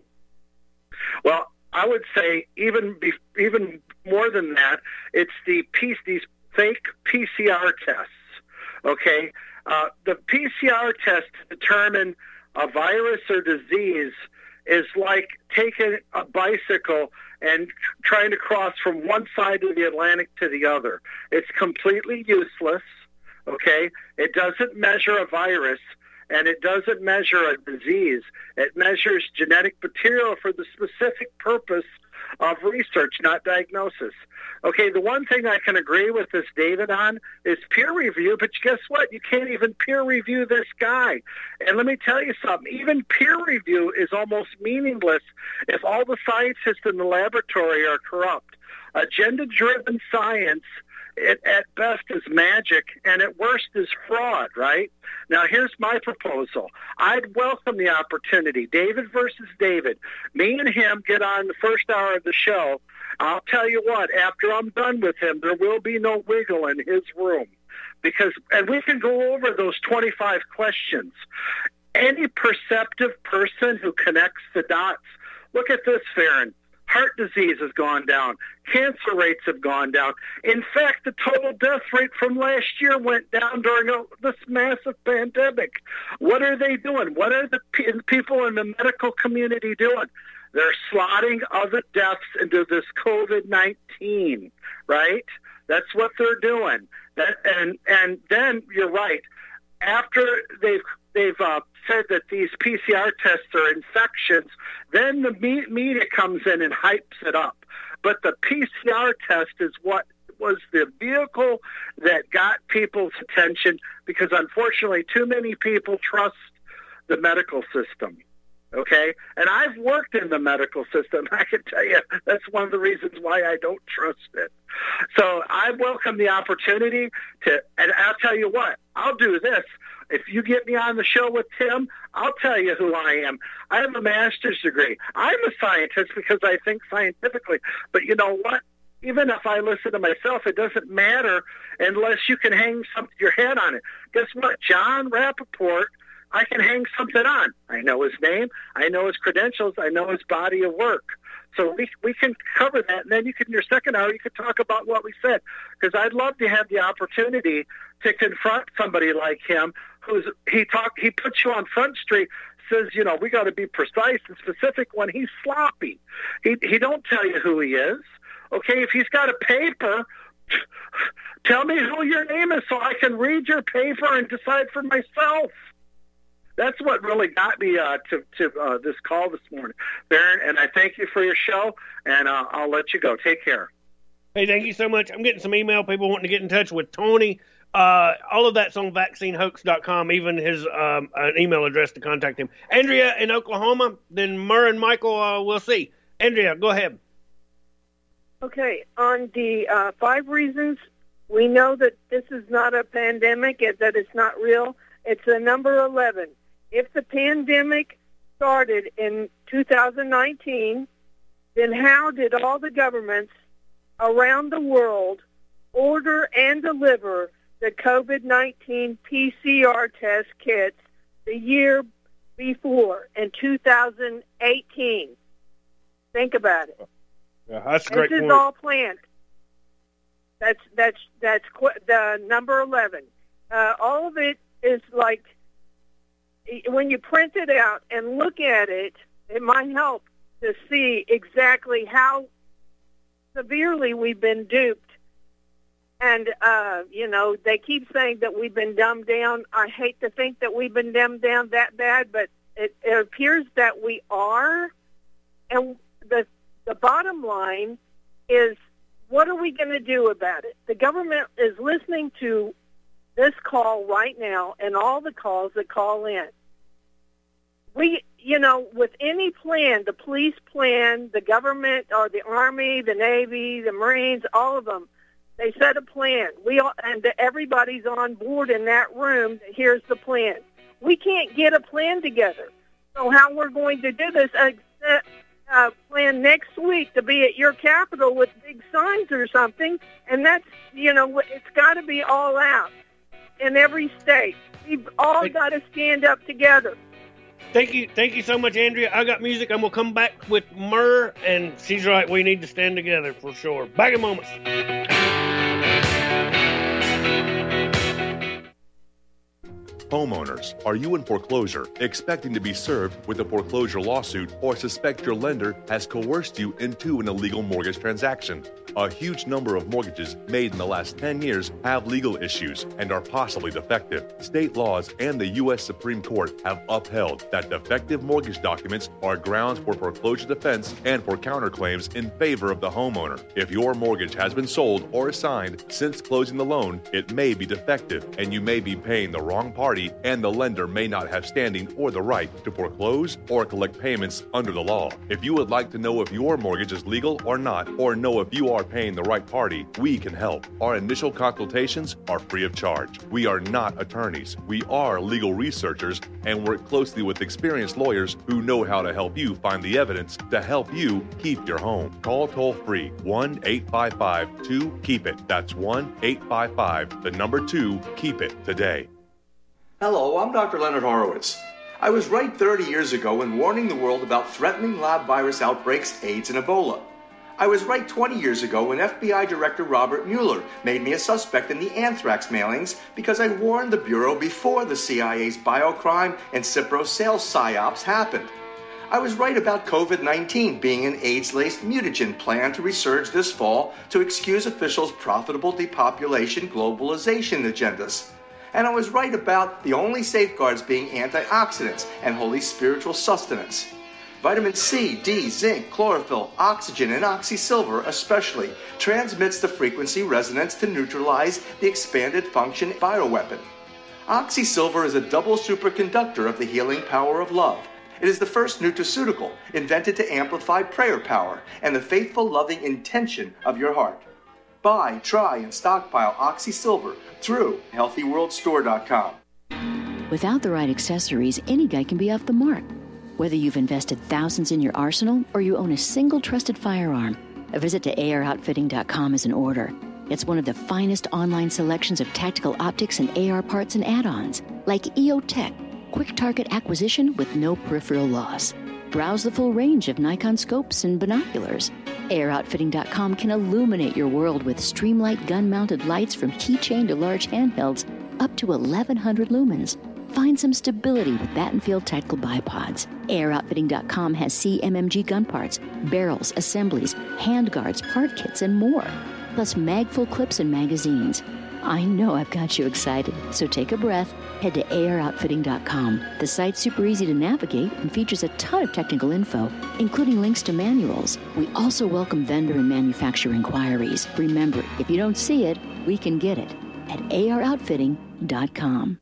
Well, I would say even be, even more than that, it's the piece these fake P C R tests. Okay, uh, the P C R test to determine a virus or disease is like taking a bicycle and trying to cross from one side of the Atlantic to the other. It's completely useless, okay? It doesn't measure a virus, and it doesn't measure a disease. It measures genetic material for the specific purpose of research, not diagnosis. Okay, the one thing I can agree with this David on is peer review, but guess what? You can't even peer review this guy. And let me tell you something, even peer review is almost meaningless if all the scientists in the laboratory are corrupt. Agenda-driven science, it, at best, is magic, and at worst is fraud, right? Now, here's my proposal. I'd welcome the opportunity, David versus David. Me and him get on the first hour of the show. I'll tell you what, after I'm done with him, there will be no wiggle in his room. Because, and we can go over those twenty-five questions. Any perceptive person who connects the dots, look at this, Farron. Heart disease has gone down. Cancer rates have gone down. In fact, the total death rate from last year went down during a, this massive pandemic. What are they doing? What are the pe- people in the medical community doing? They're slotting other deaths into this COVID nineteen, right? That's what they're doing. That, and and then you're right. After they've they've uh, said that these P C R tests are infections, then the me- media comes in and hypes it up. But the P C R test is what was the vehicle that got people's attention because, unfortunately, too many people trust the medical system. Okay? And I've worked in the medical system. I can tell you that's one of the reasons why I don't trust it. So I welcome the opportunity to, and I'll tell you what, I'll do this. If you get me on the show with Tim, I'll tell you who I am. I have a master's degree. I'm a scientist because I think scientifically. But you know what? Even if I listen to myself, it doesn't matter unless you can hang some, your head on it. Guess what? John Rappaport, I can hang something on. I know his name. I know his credentials. I know his body of work. So we we can cover that, and then you can, in your second hour, you can talk about what we said. Because I'd love to have the opportunity to confront somebody like him, who's he talk he puts you on Front Street, says, you know, we got to be precise and specific when he's sloppy. He he don't tell you who he is. Okay, if he's got a paper, tell me who your name is so I can read your paper and decide for myself. That's what really got me uh, to, to uh, this call this morning, Barron, and I thank you for your show, and uh, I'll let you go. Take care. Hey, thank you so much. I'm getting some email, people wanting to get in touch with Tony. Uh, all of that's on vaccine hoax dot com, even his um, an email address to contact him. Andrea in Oklahoma, then Murr and Michael, uh, we'll see. Andrea, go ahead. Okay, on the uh, five reasons we know that this is not a pandemic, that it's not real, it's a number eleven. If the pandemic started in two thousand nineteen, then how did all the governments around the world order and deliver the COVID nineteen P C R test kits the year before, in two thousand eighteen? Think about it. Yeah, that's a great This is point. all planned. That's that's that's qu- the number eleven. Uh, all of it is like when you print it out and look at it, it might help to see exactly how severely we've been duped. And, uh, you know, they keep saying that we've been dumbed down. I hate to think that we've been dumbed down that bad, but it, it appears that we are. And the the bottom line is, what are we going to do about it? The government is listening to this call right now and all the calls that call in. We, you know, with any plan, the police plan, the government or the Army, the Navy, the Marines, all of them, they set a plan. We all, and everybody's on board in that room. Here's the plan. We can't get a plan together. So how we're going to do this, uh, uh, plan next week to be at your Capitol with big signs or something, and that's, you know, it's got to be all out in every state. We've all got to stand up together. Thank you, thank you so much, Andrea. I got music. I'm gonna come back with Murr, and she's right. We need to stand together for sure. Back in moments. Homeowners, are you in foreclosure, expecting to be served with a foreclosure lawsuit, or suspect your lender has coerced you into an illegal mortgage transaction? A huge number of mortgages made in the last ten years have legal issues and are possibly defective. State laws and the U S Supreme Court have upheld that defective mortgage documents are grounds for foreclosure defense and for counterclaims in favor of the homeowner. If your mortgage has been sold or assigned since closing the loan, it may be defective and you may be paying the wrong party, and the lender may not have standing or the right to foreclose or collect payments under the law. If you would like to know if your mortgage is legal or not, or know if you are paying the right party, we can help. Our initial consultations are free of charge. We are not attorneys. We are legal researchers and work closely with experienced lawyers who know how to help you find the evidence to help you keep your home. Call toll free one eight five five two keep it. That's one eight five five, the number two, keep it today. Hello, I'm Doctor Leonard Horowitz. I was right thirty years ago in warning the world about threatening lab virus outbreaks, AIDS, and Ebola. I was right twenty years ago when F B I Director Robert Mueller made me a suspect in the anthrax mailings because I warned the Bureau before the C I A's biocrime and Cipro sales psyops happened. I was right about COVID nineteen being an AIDS-laced mutagen planned to resurge this fall to excuse officials' profitable depopulation globalization agendas. And I was right about the only safeguards being antioxidants and holy spiritual sustenance. Vitamin C, D, zinc, chlorophyll, oxygen, and oxysilver especially transmits the frequency resonance to neutralize the expanded function bioweapon. Oxysilver is a double superconductor of the healing power of love. It is the first nutraceutical invented to amplify prayer power and the faithful, loving intention of your heart. Buy, try, and stockpile Oxysilver through healthy world store dot com. Without the right accessories, any guy can be off the mark. Whether you've invested thousands in your arsenal or you own a single trusted firearm, a visit to A R outfitting dot com is in order. It's one of the finest online selections of tactical optics and A R parts and add-ons, like E O Tech, quick target acquisition with no peripheral loss. Browse the full range of Nikon scopes and binoculars. A R outfitting dot com can illuminate your world with Streamlight gun-mounted lights from keychain to large handhelds up to eleven hundred lumens. Find some stability with Battenfield tactical bipods. A R outfitting dot com has C M M G gun parts, barrels, assemblies, handguards, part kits, and more. Plus mag-full clips and magazines. I know I've got you excited, so take a breath. Head to A R outfitting dot com. The site's super easy to navigate and features a ton of technical info, including links to manuals. We also welcome vendor and manufacturer inquiries. Remember, if you don't see it, we can get it at A R outfitting dot com.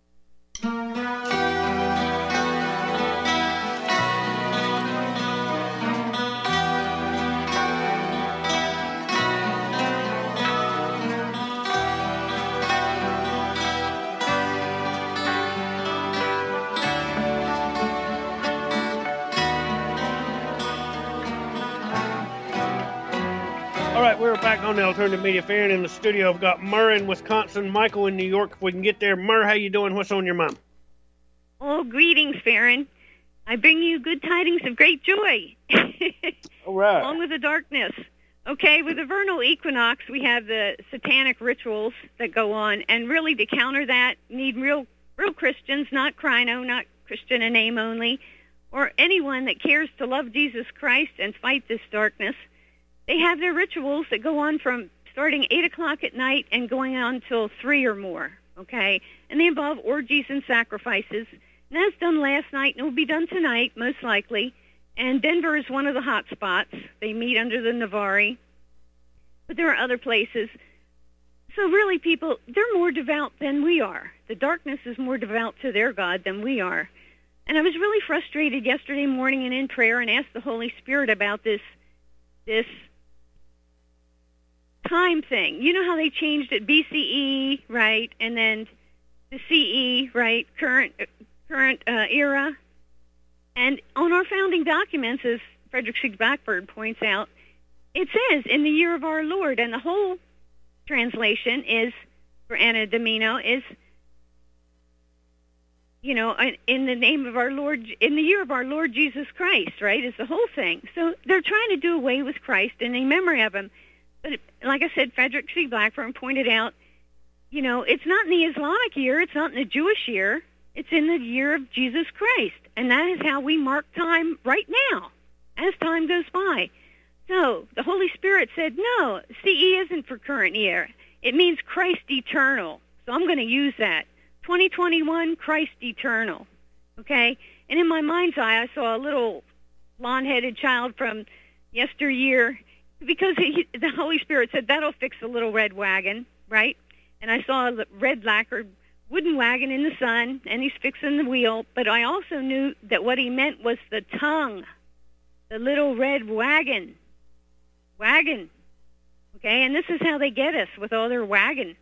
All right, we're back on the Alternative Media Fair, and in the studio I've got Murr in Wisconsin, Michael in New York. If we can get there. Murr, how you doing? What's on your mind? Oh, greetings, Farron. I bring you good tidings of great joy. All right. Along with the darkness. Okay, with the vernal equinox, we have the satanic rituals that go on, and really to counter that, need real real Christians, not Crino, not Christian in name only, or anyone that cares to love Jesus Christ and fight this darkness. They have their rituals that go on from starting eight o'clock at night and going on till three or more, okay? And they involve orgies and sacrifices. And that was done last night, and it will be done tonight, most likely. And Denver is one of the hot spots. They meet under the Navari. But there are other places. So really, people, they're more devout than we are. The darkness is more devout to their God than we are. And I was really frustrated yesterday morning and in prayer and asked the Holy Spirit about this this time thing. You know how they changed it, B C E, right, and then the C E, right, current current uh, era. And on our founding documents, as Frederick C. Blackburn points out, it says, in the year of our Lord, and the whole translation is, for Anna Domino, is, you know, in the name of our Lord, in the year of our Lord Jesus Christ, right, is the whole thing. So they're trying to do away with Christ in a memory of him. But like I said, Frederick C. Blackburn pointed out, you know, it's not in the Islamic year, it's not in the Jewish year, it's in the year of Jesus Christ. And that is how we mark time right now, as time goes by. So the Holy Spirit said, no, C E isn't for current year. It means Christ eternal. So I'm going to use that. twenty twenty-one, Christ eternal. Okay? And in my mind's eye, I saw a little blonde-headed child from yesteryear, because he, the Holy Spirit said, that'll fix the little red wagon, right? And I saw a red lacquered wooden wagon in the sun, and he's fixing the wheel. But I also knew that what he meant was the tongue, the little red wagon. Wagon. Okay, and this is how they get us, with all their wagon.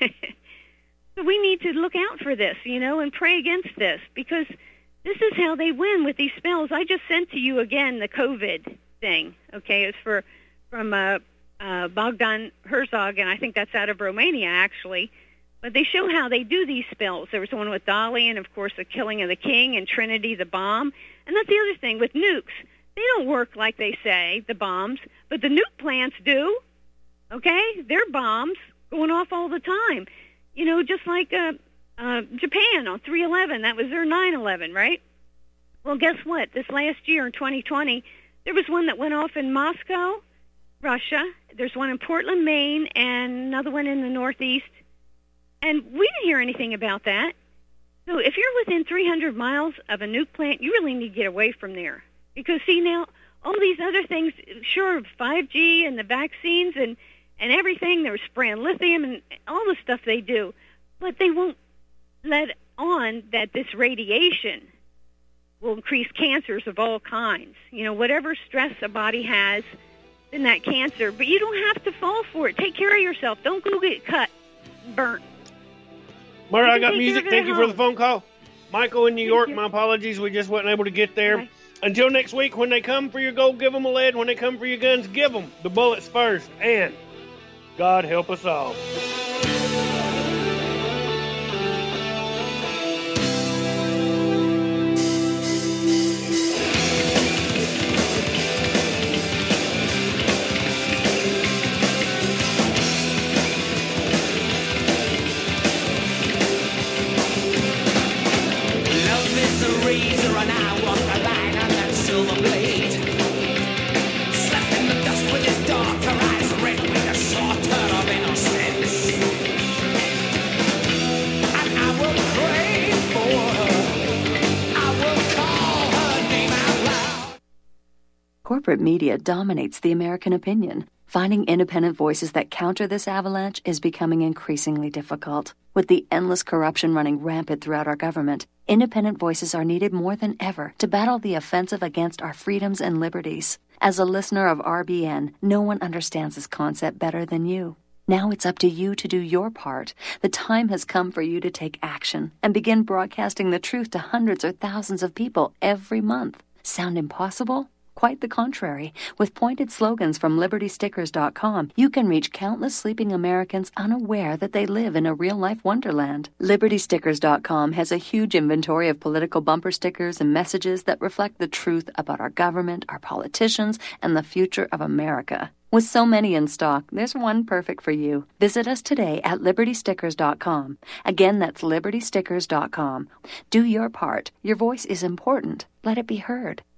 So we need to look out for this, you know, and pray against this, because this is how they win with these spells. I just sent to you again the COVID thing, okay? It's for from uh, uh, Bogdan Herzog, and I think that's out of Romania, actually. But they show how they do these spells. There was one with Dolly, and, of course, the killing of the king, and Trinity, the bomb. And that's the other thing with nukes. They don't work like they say, the bombs, but the nuke plants do, okay? They're bombs going off all the time. You know, just like uh, uh, Japan on three eleven, that was their nine eleven, right? Well, guess what? This last year in twenty twenty, there was one that went off in Moscow, Russia. There's one in Portland, Maine, and another one in the Northeast. And we didn't hear anything about that. So if you're within three hundred miles of a nuke plant, you really need to get away from there. Because, see, now, all these other things, sure, five G and the vaccines and, and everything, they're spraying lithium and all the stuff they do. But they won't let on that this radiation will increase cancers of all kinds. You know, whatever stress a body has, then that cancer. But you don't have to fall for it. Take care of yourself. Don't go get cut, burnt. Mara, I got music. Thank you for the phone call. Michael in New York, my apologies. We just wasn't able to get there. Bye. Until next week, when they come for your gold, give them a lead. When they come for your guns, give them the bullets first. And God help us all. Corporate media dominates the American opinion. Finding independent voices that counter this avalanche is becoming increasingly difficult. With the endless corruption running rampant throughout our government, independent voices are needed more than ever to battle the offensive against our freedoms and liberties. As a listener of R B N, no one understands this concept better than you. Now it's up to you to do your part. The time has come for you to take action and begin broadcasting the truth to hundreds or thousands of people every month. Sound impossible? Quite the contrary. With pointed slogans from Liberty Stickers dot com, you can reach countless sleeping Americans unaware that they live in a real-life wonderland. Liberty Stickers dot com has a huge inventory of political bumper stickers and messages that reflect the truth about our government, our politicians, and the future of America. With so many in stock, there's one perfect for you. Visit us today at Liberty Stickers dot com. Again, that's Liberty Stickers dot com. Do your part. Your voice is important. Let it be heard.